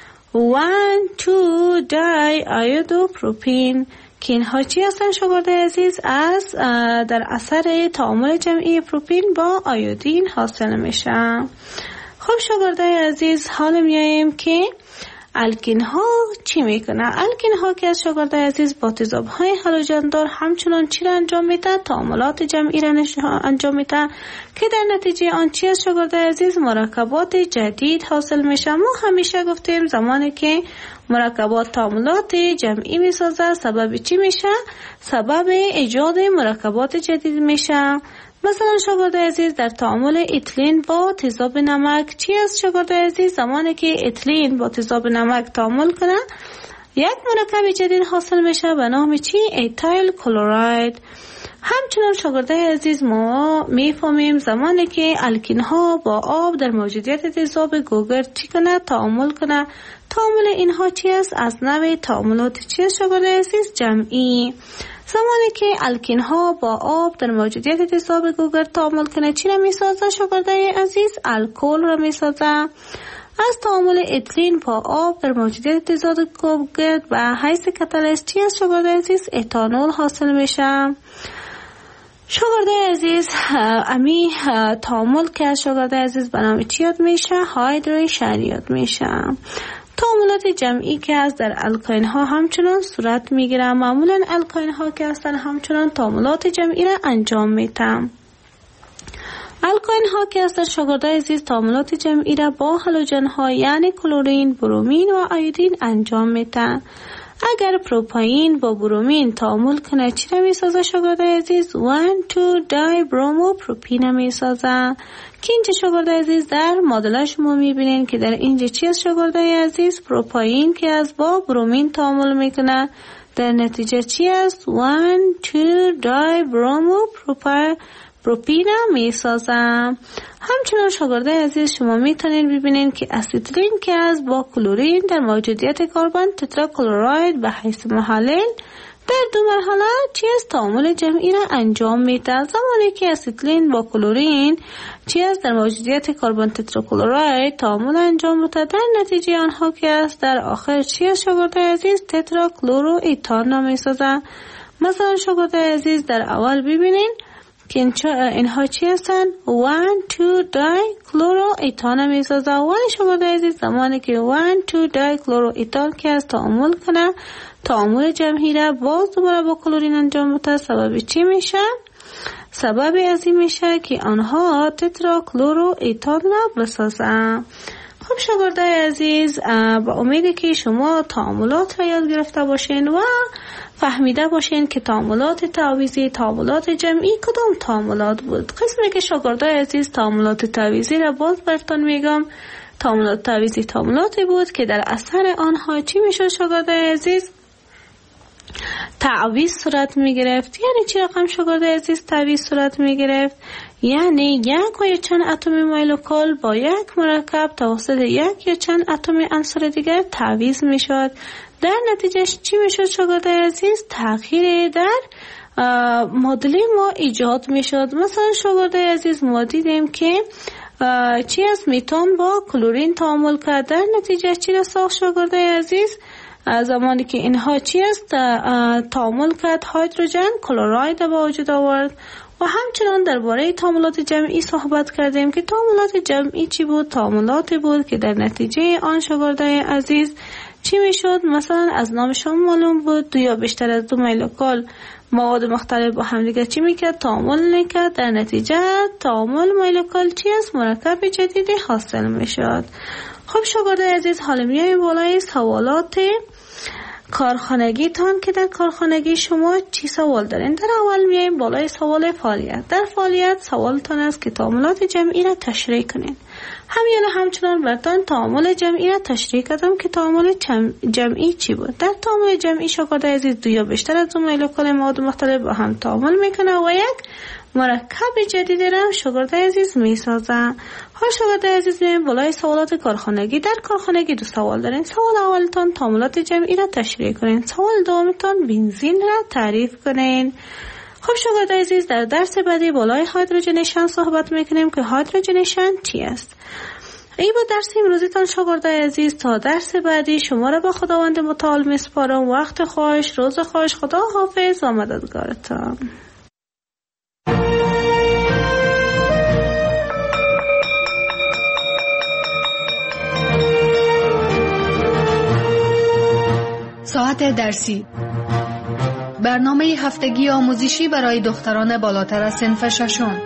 1,2-دی آیودوپروپین که اینها چی هستن شاگردای عزیز؟ از در اثر تعامل جمعی پروپین با آیودین حاصل میشه. خب شاگردای عزیز حالا میاییم که الکین ها چی میکنه؟ الکین ها که از شاگردای عزیز با تضاد های هالوژن دار همچنان چی را انجام میده؟ تعاملات جمعی را انجام میده که در نتیجه آن چی از شاگردای عزیز؟ مرکبات جدید حاصل میشه. ما همیشه گفتیم زمانی که مرکبات تعاملات جمعی میسازه سبب چی میشه؟ سبب ایجاد مرکبات جدید میشه. مثلا شاگردای عزیز در تعامل اتیلن با تضاد نمک چی است شاگردای عزیز؟ زمانی که اتیلن با تضاد نمک تعامل کنه یک مرکب جدید حاصل میشه به نام چی؟ ایتایل کلراید. همچنان شاگردای عزیز ما میفهمیم زمانی که الکین ها با آب در موجودیت تضاد گوگرد چی کنه؟ تعامل کنه. تعامل اینها چی است؟ از نوع تعاملات چی است شاگردای عزیز؟ جمعی. زمانی که الکین ها با آب در موجودیت تضاد گوگرد تعامل کنه چی را میسازه شاگردای عزیز؟ الکل را میسازه. از تعامل اتیلن با آب در موجودیت تضاد گوگرد و حیث کاتالیست چی است شاگردای عزیز؟ اتانول حاصل میشه. شاگردای عزیز امی تعامل که از شاگردای عزیز به نام چی یاد میشه؟ هایدریشن یاد میشه. تعاملات جمعی که از در الکاین ها همچنان صورت میگیره. معمولا الکاین ها که هستن همچنان تعاملات جمعی را انجام میدن. الکاین ها که هستن شاگردای عزیز تعاملات جمعی را با هالوژن ها یعنی کلورین، برومین و آیودین انجام میدن. اگر پروپاین با برومین تعامل کنه چی را میسازه شاگردای عزیز؟ 1,2-دی بروموپروپین میسازه که اینجا شاگردای عزیز در مدل شما میبینین که در اینجا چی است شاگردای عزیز؟ پروپاین که از با برومین تعامل میکنه در نتیجه چی است؟ 1,2-دی بروموپروپین میسازه. همچنان شاگردای عزیز شما میتونین ببینین که اسیتیلین که از با کلورین در موجودیت کربن تتراکلوراید به حیث محلل در دو مرحله چی است؟ تعامل جمعی را انجام میده. زمانی که اسیتیلین با کلورین چی است؟ در موجودیت کربن تتراکلوراید تعامل انجام میده در نتیجه آنها که است در آخر چی است شاگردای عزیز؟ تتراکلورو ایتان را میسازه. مثلا شاگردای عزیز در اول ببینین که اینها چی هستن؟ 1,2-di-chloro ایتان می سازه. ولی شما عزیز زمانی که 1,2-di-chloro ایتان که از تعامل کنه، تعامل جمعی را باز دوباره با کلورین انجام بده، سبب چی میشه؟ سبب از این میشه که آنها تتراکلورو ایتان را بسازن. خب شاگردای عزیز، با امیدی که شما تعاملات را یاد گرفته باشین و فهمیده باشین که تعاملات تعویضی، تعاملات جمعی کدام تعاملات بود. قسمی که شاگردای عزیز تعاملات تعویضی را باز براتون میگم. تعاملات تعویضی تعاملاتی بود که در اثر آنها چی میشد شاگردای عزیز؟ تعویض صورت می گرفت. یعنی چی رقم شاگردای عزیز تعویض صورت می گرفت؟ یعنی یک و یا چند اتم مایلوکال با یک مرکب توسط یک یا چند اتم عنصر دیگر تعویض می شد. در نتیجه چی می شد شاگردای عزیز؟ تغییر در معادله ما ایجاد می شد. مثلا شاگردای عزیز ما دیدیم که چی از میتان با کلورین تعامل کرد، در نتیجه چی را ساخت شاگردای عزیز؟ زمانی که اینها چی است تعامل کرد، هیدروژن کلراید به وجود آورد. و همچنان درباره تعاملات جمعی صحبت کردیم که تعاملات جمعی چی بود؟ تعاملاتی بود که در نتیجه آن شاگردای عزیز چی میشد؟ مثلا از نام شما معلوم بود 2 یا بیشتر از 2 مایلوکال مواد مختلف با هم دیگه چی میکرد؟ تعامل میکرد. در نتیجه تعامل مایلوکال چی است؟ مرکب جدیدی حاصل میشد. خب شاگردای عزیز، حالا میایم بالای سوالات کارخانگی تان که در کارخانگی شما چی سوال دارین. در اول میایم بالای سوال فعالیت. در فعالیت سوالتان است که تعاملات جمعی را تشریح کنین. همچنان براتون تعامل جمعی را تشریح کردم که تعامل جمعی چی بود. در تعامل جمعی شاگردای عزیز 2 یا بیشتر از 2 مایلوکال مواد مختلف با هم تعامل میکنه و یک مرکب جدید را شاگردای عزیز میسازه. حال شاگردای عزیز میایم بالای سوالات کارخانگی. در کارخانگی 2 سوال دارین. سوال اولتان تعاملات جمعی را تشریح کنین. سوال دومتان بنزین را تعریف کنین. خب شاگردای عزیز، در درس بعدی بالای هیدروژنیشن صحبت میکنیم که هیدروژنیشن چی است. ای با درس امروزیتان شاگردای عزیز، تا درس بعدی شما را به خداوند متعال میسپارم. وقت خوش، روز خوش، خدا حافظ و مددگارتان. ساعت درسی، برنامه هفتگی آموزشی برای دختران بالاتر از صنف ششم.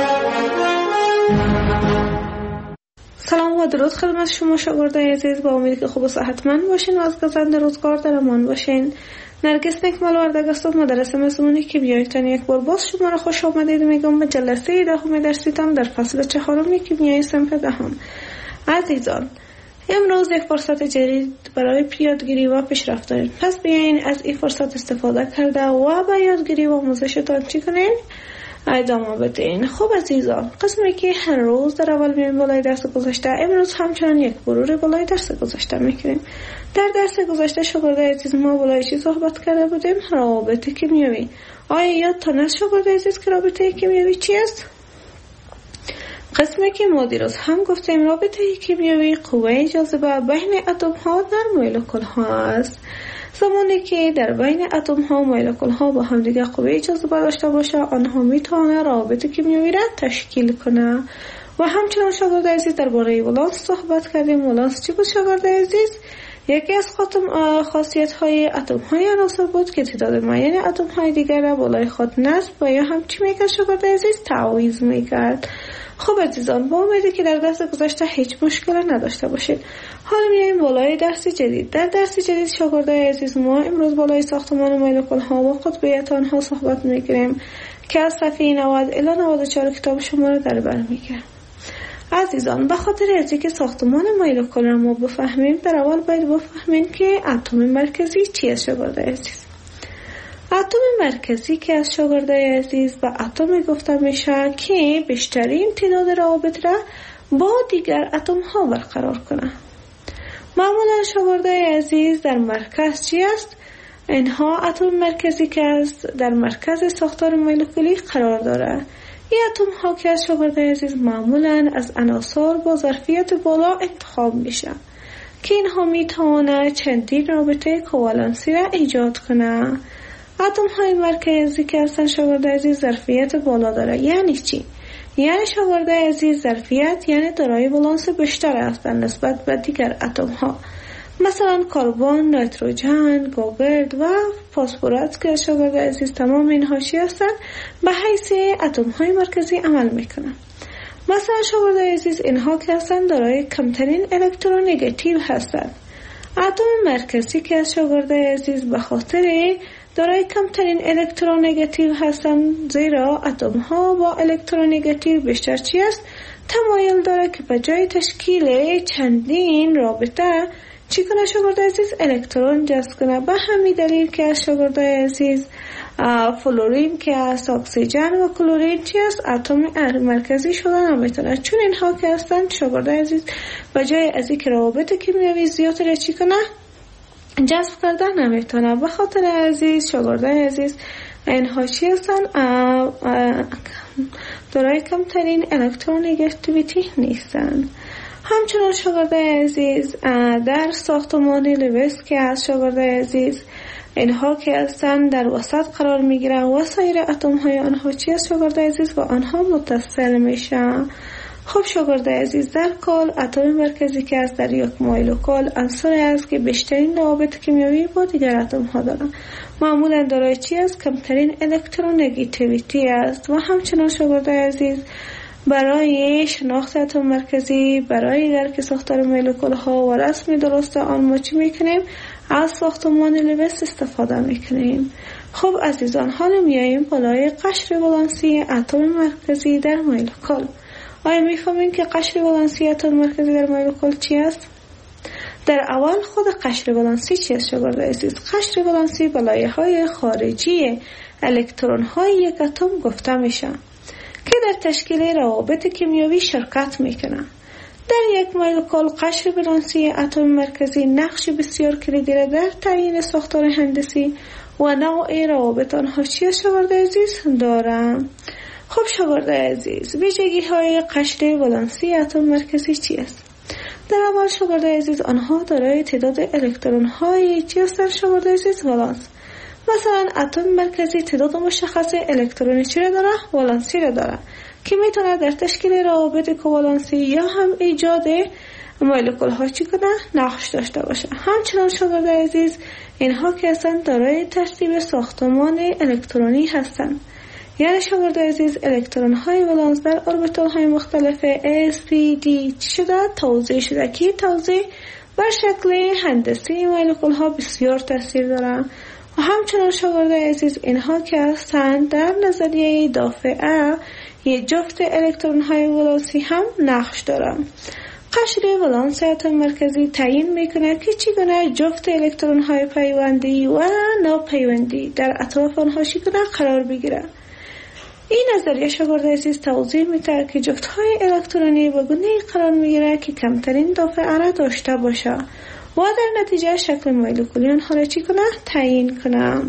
سلام و درود خدمت شما شاگردای عزیز. با امیدی که خوب و صحتمند باشین و از گذشت روزگار در امان باشین. نرگس نکمل وردگستم مدرسه مضمون کیمیایتان یک بار باز شما را خوش آمدید میگم به جلسه 10 درسیتان در فصل 4 کیمیای صنف 10. عزیزان، امروز یک فرصت جدید برای یادگیری و پیشرفت داریم. پس بیاین از این فرصت استفاده کرده و به یادگیری و آموزشتان چی کنین؟ ادامه بدین. خب عزیزان، قسمی که هر روز در اول میایم بالای درس گذشته، امروز همچنان یک مرور بالای درس گذشته میکنیم. در درس گذشته شاگردای عزیز ما بالای چی صحبت کرده بودیم؟ روابط کیمیایی. آیا یادتان است شاگردای عزیز که رابطه کیمیایی چی است؟ قسمی که ما دیروز هم گفتیم رابطه کیمیایی قوه جاذبه بین اتم ها در مولکول ها است. زمانی که در بین اتم ها مولکول ها با هم دیگه قوه جاذبه داشته باشه، آنها میتونه روابط کیمیایی را تشکیل کنه. و همچنان شاگردای عزیز درباره ولانس صحبت کردیم. ولانس چی بود شاگردای عزیز؟ یکی از خاصیت های اتم های عناصر بود که تعداد معین اتم های دیگر را بالای خود نصب و یا هم چی میکرد شاگردای عزیز؟ تعویض میکرد. خب عزیزان، با امیدی که در درس گذشته هیچ مشکلی نداشته باشید. حالا میایم بالای درس جدید. در درس جدید شاگردای عزیز ما امروز بالای ساختمان مولکول ها و قطبیت آنها صحبت میکنیم که از صفحه 90 الی 94 کتاب شما را در بر میگیره. عزیزان، به خاطر از اینکه ساختمان مولکول را ما بفهمیم، در اول باید بفهمیم که اتم مرکزی چی است شاگردای عزیز. اتم مرکزی که از شاگردای عزیز به اتم گفته میشه که بیشترین تعداد روابط را با دیگر اتم ها برقرار کنه. معمولا شاگردای عزیز در مرکز چی است؟ اینها اتم مرکزی که از در مرکز ساختار مولکولی قرار داره. این اتم ها که از شاگردای عزیز معمولا از عناصر با ظرفیت بالا انتخاب میشه که اینها میتونه چندین رابطه کوالنسی را ایجاد کنه. اتم های مرکزی که هستن شاگرد عزیز ظرفیت بالا داره. یعنی چی؟ یعنی شاگرد عزیز ظرفیت یعنی دارای ولانس بیشتر هستند نسبت به دیگر اتم ها، مثلا کربن، نیتروژن، گوگرد و فسفرات که شاگرد عزیز تمام اینها چی هستند؟ به حیث اتم های مرکزی عمل میکنن. مثلا شاگرد عزیز اینها که هستند دارای کمترین الکترونگاتیو هستند. اتم مرکزی که شاگرد عزیز به خاطر دارای کمترین الکترونگاتیو هستند، زیرا اتم ها با الکترونگاتیو بیشتر چی است؟ تمایل داره که به جای تشکیل چندین رابطه چی کنه شاگرد عزیز؟ الکترون جذب کنه. به همین دلیل که شاگرد عزیز فلورین که است، اکسیژن و کلورین چی است؟ اتم مرکزی شدن نمیتونه، چون اینها که هستند شاگرد عزیز به جای از اینکه روابط کیمیایی زیاد را چی کنه؟ جذب کردن نمیتونه. به خاطر عزیز شاگرد عزیز اینها چی هستن؟ دارای کمترین الکترونگاتیویتی نیستن. همچنان شاگرد عزیز در ساختمان لوئیس که از شاگرد عزیز اینها که هستن در وسط قرار میگیرن و سایر اتم های آنها چی است شاگرد عزیز؟ و آنها متصل میشن. خب شاگرد عزیز در کل اتم مرکزی که است در یک مولکول عنصری است که بیشترین روابط کیمیایی با دیگر اتم ها دارند. معمولا دارای چی است؟ کمترین الکترونگاتیویتی است. و همچنان شاگرد عزیز برای شناخت اتم مرکزی برای درک ساختار مولکول ها و رسم درست آن ما چی میکنیم؟ از ساختمان لوئیس استفاده میکنیم. خب عزیزان حالا میاییم بالای قشر ولانسی اتم مرکزی در مولکول. آیا میفهمین که قشر ولانسی اتم مرکزی در مولکول چی است؟ در اول خود قشر ولانسی چی است شاگرد عزیز؟ قشر ولانسی به لایه‌های خارجی الکترون های یک اتم گفته میشه که در تشکیل روابط کیمیایی شرکت میکنن. در یک مولکول قشر ولانسی اتم مرکزی نقش بسیار کلیدی را در تعیین ساختار هندسی و نوع روابط آنها چی است شاگرد عزیز دارند. خب شاگرد عزیز ویژگی های قشر ولانسی اتم مرکزی چی است؟ در اول شاگرد عزیز آنها دارای تعداد الکترون های چی هستند شاگرد عزیز؟ ولانس. مثلا اتم مرکزی تعداد مشخص الکترونی چی را داره؟ ولانسی را داره که میتونه در تشکیل روابط کوالنسی یا هم ایجاد مولکول ها چی کنه؟ نقش داشته باشه. همچنان شاگرد عزیز اینها که هستند دارای ترتیب ساختمان الکترونی هستند. یعنی شاگرد عزیز الکترون های ولانس در اوربیتال های مختلف S, P, D چی شده؟ توزیع شده که توزیع بر شکل هندسی مولکول ها بسیار تاثیر داره. و همچنان شاگرد عزیز اینها که هستند در نظریه دافعه یک جفت الکترون های ولانسی هم نقش دارن. قشر ولانس اتم مرکزی تعیین میکنه که چگونه جفت الکترون های پیوندی و ناپیوندی در اطراف آنها چگونه قرار بگیره. این نظریه شاگرد عزیز توضیح میده که جفت های الکترونی به گونه‌ای قرار میگیره که کمترین دافعه را داشته باشه و در نتیجه شکل مولکولی آنها را چی کنه؟ تعیین کنه.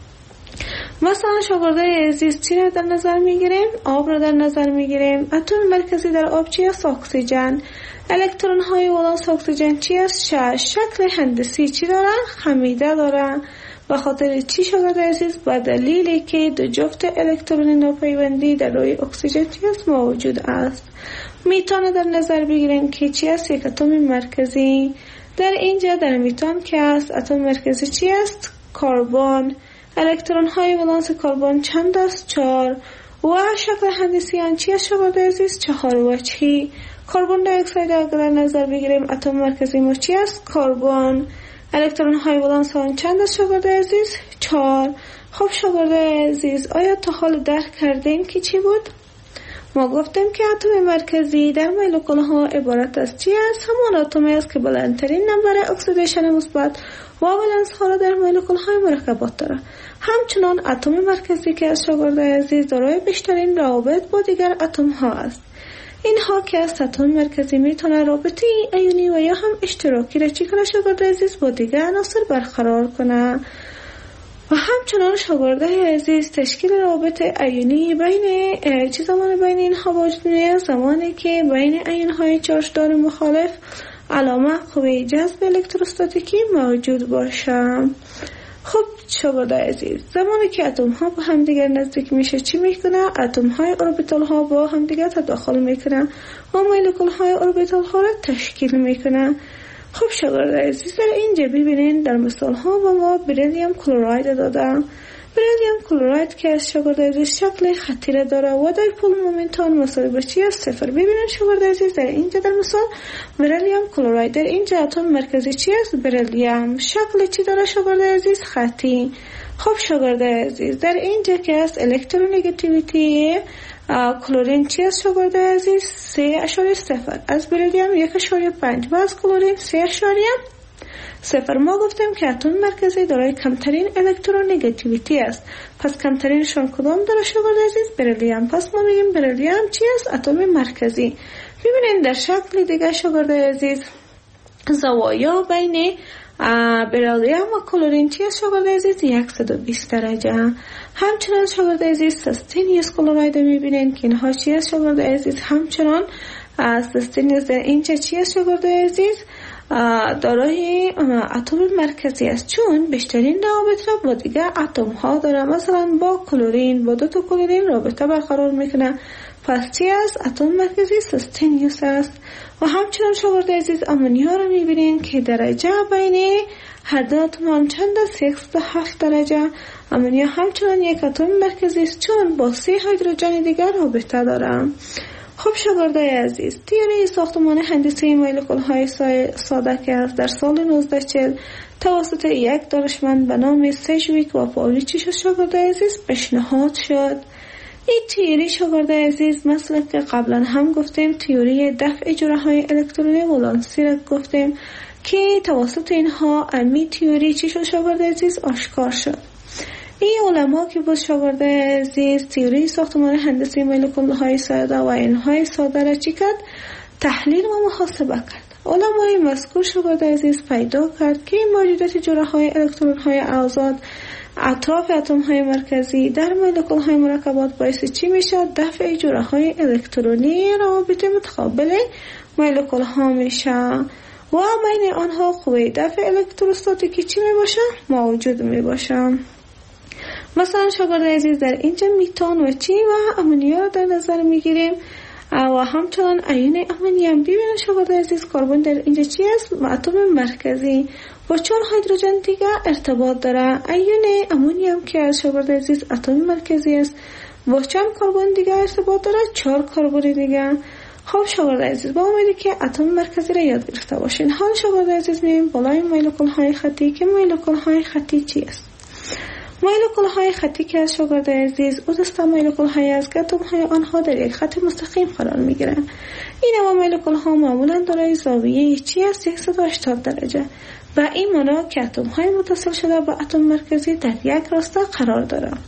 مثلا شاگرد عزیز چی را در نظر میگیریم؟ آب را در نظر میگیریم. اتم مرکزی در آب چی است؟ اکسیژن. الکترون های ولانس اکسیژن چی است؟ شکل هندسی چی داره؟ خمیده داره. به خاطر چی شاگرد عزیز؟ به دلیلی که دو جفت الکترون ناپیوندی در روی اکسیژن چی است؟ موجود است. میتونه در نظر بگیریم که چی است؟ یک اتم مرکزی. در اینجا در میتان که است اتم مرکزی چی است؟ کربن. الکترون های ولانس کربن چند است؟ 4. و شکل هندسی آن چی است شاگرد عزیز؟ 4 وجهی. کربن دی اکساید اگر در نظر بگیریم اتم مرکزی ما چی است؟ کربن. الکترون های ولانس آن چند است شاگرد عزیز؟ 4. خب شاگرد عزیز آیا تا حال درک کردیم که چی بود؟ ما گفتیم که اتم مرکزی در مولکول ها عبارت از چی است؟ همان اتمی است که بلندترین نمبر اکسیدیشن مثبت و ولنس ها را در مولکول های مرکبات دارد. همچنان اتم مرکزی که از شاگرد عزیز دارای بیشترین روابط با دیگر اتم ها است. اینها که از اتم مرکزی میتونه رابطه ایونی و یا هم اشتراکی را چی کنه شاگرد عزیز؟ با دیگر عناصر برقرار کنه. و همچنان شاگرد عزیز تشکیل روابط ایونی بین زمان بین اینها وجود میاد زمانی که بین ایون های چارجدار مخالف علامه قوه جذب الکتروستاتیکی موجود باشه. خب شاگردای عزیز، زمانی که اتم ها با هم دیگر نزدیک میشه چی میکنه؟ اتم های اوربیتال ها با هم دیگر تداخل میکنه و مولکول های اوربیتال ها را تشکیل میکنه. خب شاگردای عزیز، در اینجا ببینین در مثال ها با ما بریلیوم کلراید دادم. بریلیوم کلراید که از شاگردای عزیز شکل خطی را داره و دایپول مومنت آن مساوی به چی است؟ 0. ببینین شاگردای عزیز، در اینجا در مثال بریلیوم کلراید، در اینجا اتم مرکزی چی است؟ بریلیوم. شکل چی داره شاگردای عزیز؟ خطی. خب شاگردای عزیز، در اینجا که است الکترونگاتیویتی کلورین چی است شاگردای عزیز؟ 3.0 از بریلیوم 1.5 و از کلورین 3.0. ما گفتیم که اتم مرکزی دارای کمترین الکترونگاتیویتی است. پس کمترینشان کدام داره شاگردای عزیز؟ بریلیوم. پس ما میگیم بریلیوم چی است؟ اتم مرکزی. ببینید در شکل دیگه شاگردای عزیز، زوایا بین بریلیوم و کلورین چی است شاگردای عزیز؟ 120 درجه. همچنان شاگردای عزیز سستینیوس کلراید میبینین که اینها چی است شاگردای عزیز؟ همچنان سستینیوس در اینجا چی است شاگردای عزیز؟ دارای اتم مرکزی است، چون بیشترین روابط را با دیگر اتم ها داره. مثلا با کلورین، با 2 تا کلورین رابطه برقرار میکنه. پس چی است؟ اتم مرکزی سستینیوس است. و همچنان شاگردای عزیز امونیا را میبینین که درجه بین هر دو اتم هم چند است؟ 107 درجه. امونیا همچنان یک اتم مرکزی است، چون با 3 هیدروژن دیگر رابطه داره. خب شاگردای عزیز، تئوری ساختمان هندسی مولکول های ساده که است در سال 1940 توسط یک دانشمند به نام سجویک و پاولیچ شاگردای عزیز پیشنهاد شد. این تئوری شاگردای عزیز مثل که قبلا هم گفتیم تئوری دفع جرعه های الکترونی ولانسی را گفتیم که توسط اینها امی تئوری چی شد شاگردای عزیز؟ آشکار شد. این علما که بود شاگردای عزیز تئوری ساختمان هندسی مولکول های ساده و اینهای ساده را چی کرد؟ تحلیل و محاسبه کرد. علمای مذکور شاگردای عزیز پیدا کرد که موجودیت جرعه های الکترون های آزاد اطراف اتم های مرکزی در مولکول های مرکبات باعث چی میشه؟ دفع جرعه های الکترونی روابط متقابل مولکول ها میشه و بین آنها قوه دفع الکتروستاتیکی چی میباشه؟ موجود میباشه. مثلا شاگردای عزیز در اینجا میتان و چی و امونیا در نظر میگیریم و همچنان ایون امونیم. ببینید شاگردای عزیز کربن در اینجا چی است؟ اتم مرکزی با 4 هیدروژن دیگه ارتباط داره. ایون امونیم که از شاگردای عزیز اتم مرکزی است با چند کربن دیگه ارتباط داره؟ 4 کربن دیگه. خب شاگردای عزیز، با امیدی که اتم مرکزی را یاد گرفته باشین. حال شاگردای عزیز میایم بالای مولکول های خطی که مولکول های خطی چی است؟ مولکول های خطی که از شاگردای عزیز او دسته مولکول های است که اتم های آنها در یک خط مستقیم قرار می گیرند. این نوع مولکول ها معمولا دارای زاویه چی است؟ 180 درجه و این معنا که اتم های متصل شده با اتم مرکزی در یک راسته قرار دارند.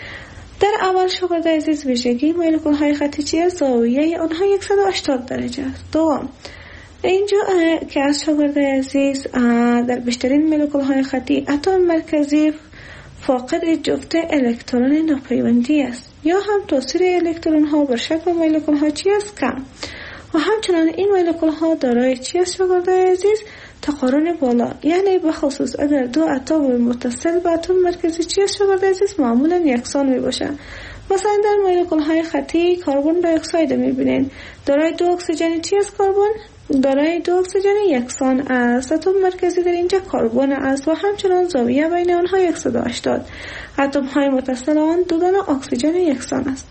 در اول شاگردای عزیز ویژگی مولکول های خطی چی است؟ زاویه آنها 180 درجه است. دوم، اینجا که از شاگردای عزیز در بیشترین مولکول های خطی اتم مرکزی فاقد جفت الکترون ناپیوندی است یا هم تاثیر الکترون ها بر شکل مولکول ها چی است؟ کم. و همچنان این مولکول ها دارای چی است شاگردای عزیز؟ تقارن بالا، یعنی بخصوص اگر 2 اتم متصل به اتم مرکزی چی است شاگردای عزیز؟ معمولا یکسان می باشند. مثلا در مولکول های خطی کربن دی اکساید میبینین دارای 2 اکسیژن چی است؟ کربن دارای 2 اکسیژن یکسان است. اتم مرکزی در اینجا کربن است و همچنان زاویه بین آنها 180. اتم های متصل آن 2 دانه اکسیژن یکسان است.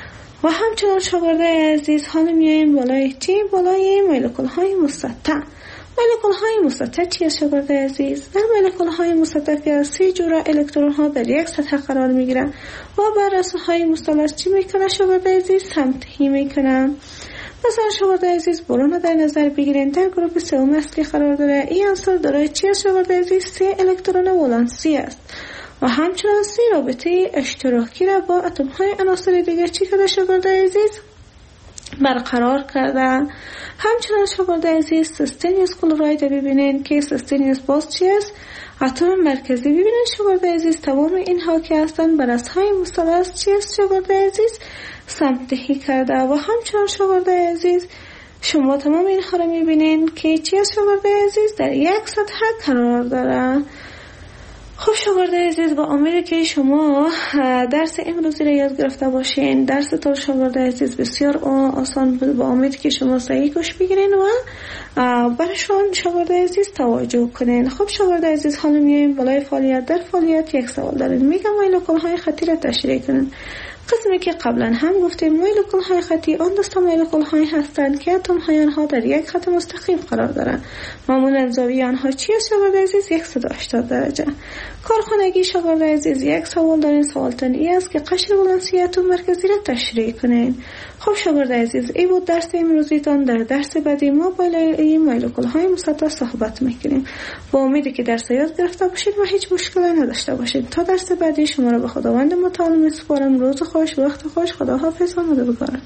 و همچنان شاگردای عزیز حالا میایم بالای چی؟ بالای مولکول های مسطح. مولکول های مسطح چی است شاگردای عزیز؟ در مولکول های مسطح که 3 جرعه الکترون ها در یک سطح قرار میگیرند و بر اصل های مثلث چی میکنه شاگردای عزیز؟ سمتهی میکنه. مثلا شاگردای عزیز برون در نظر بگیرین در گروه سوم اصلی قرار داره. این عنصر دارای چی است شاگردای عزیز؟ 3 الکترون ولانسی است و همچنان 3 رابطه اشتراکی را با اتم های عناصر دیگر چی کرده شاگردای عزیز؟ برقرار کرده. همچنان شاگردای عزیز سستینیوس کلراید ببینین که سستینیوس باز چی است؟ اتم مرکزی. ببینین شاگردای عزیز تمام اینها که هستند بر اسهای مثلث چی است شاگردای عزیز؟ سمتهی کرده. و همچنان شاگردای عزیز شما تمام اینها رو میبینین که چی است شاگردای عزیز؟ در یک سطح قرار داره. خب شاگردای عزیز، با امیدی که شما درس امروزی را یاد گرفته باشین. درس تو شاگردای عزیز بسیار آسان بود، با امیدی که شما صحیح گوش بگیرین و برشان شاگردای عزیز توجه کنین. خب شاگردای عزیز، حالا میایم بالای فعالیت. در فعالیت یک سوال دارین، میگم مولکول های خطی را تشریح کنین. قسمی که قبلا هم گفتیم مولکول های خطی آن دسته مولکول هایی هستند که اتم های آنها در یک خط مستقیم قرار دارند. معمولا زاویه آنها چی است شاگرد عزیز؟ 180 درجه. کارخانگی شاگرد عزیز، یک سوال دارین. سوالتان ای است که قشر ولانسی اتم مرکزی را تشریح کنین. خب شاگرد عزیز، این بود درس امروزیتان. در درس بعدی ما بالای مولکول های مسطح صحبت میکنیم. با امیدی که درس یاد گرفته باشید و هیچ مشکلی نداشته باشید. تا درس بعدی شما را به خداوند متعال میسپارم. روز خوش، وقت خوش، خداحافظ و مددگارتان.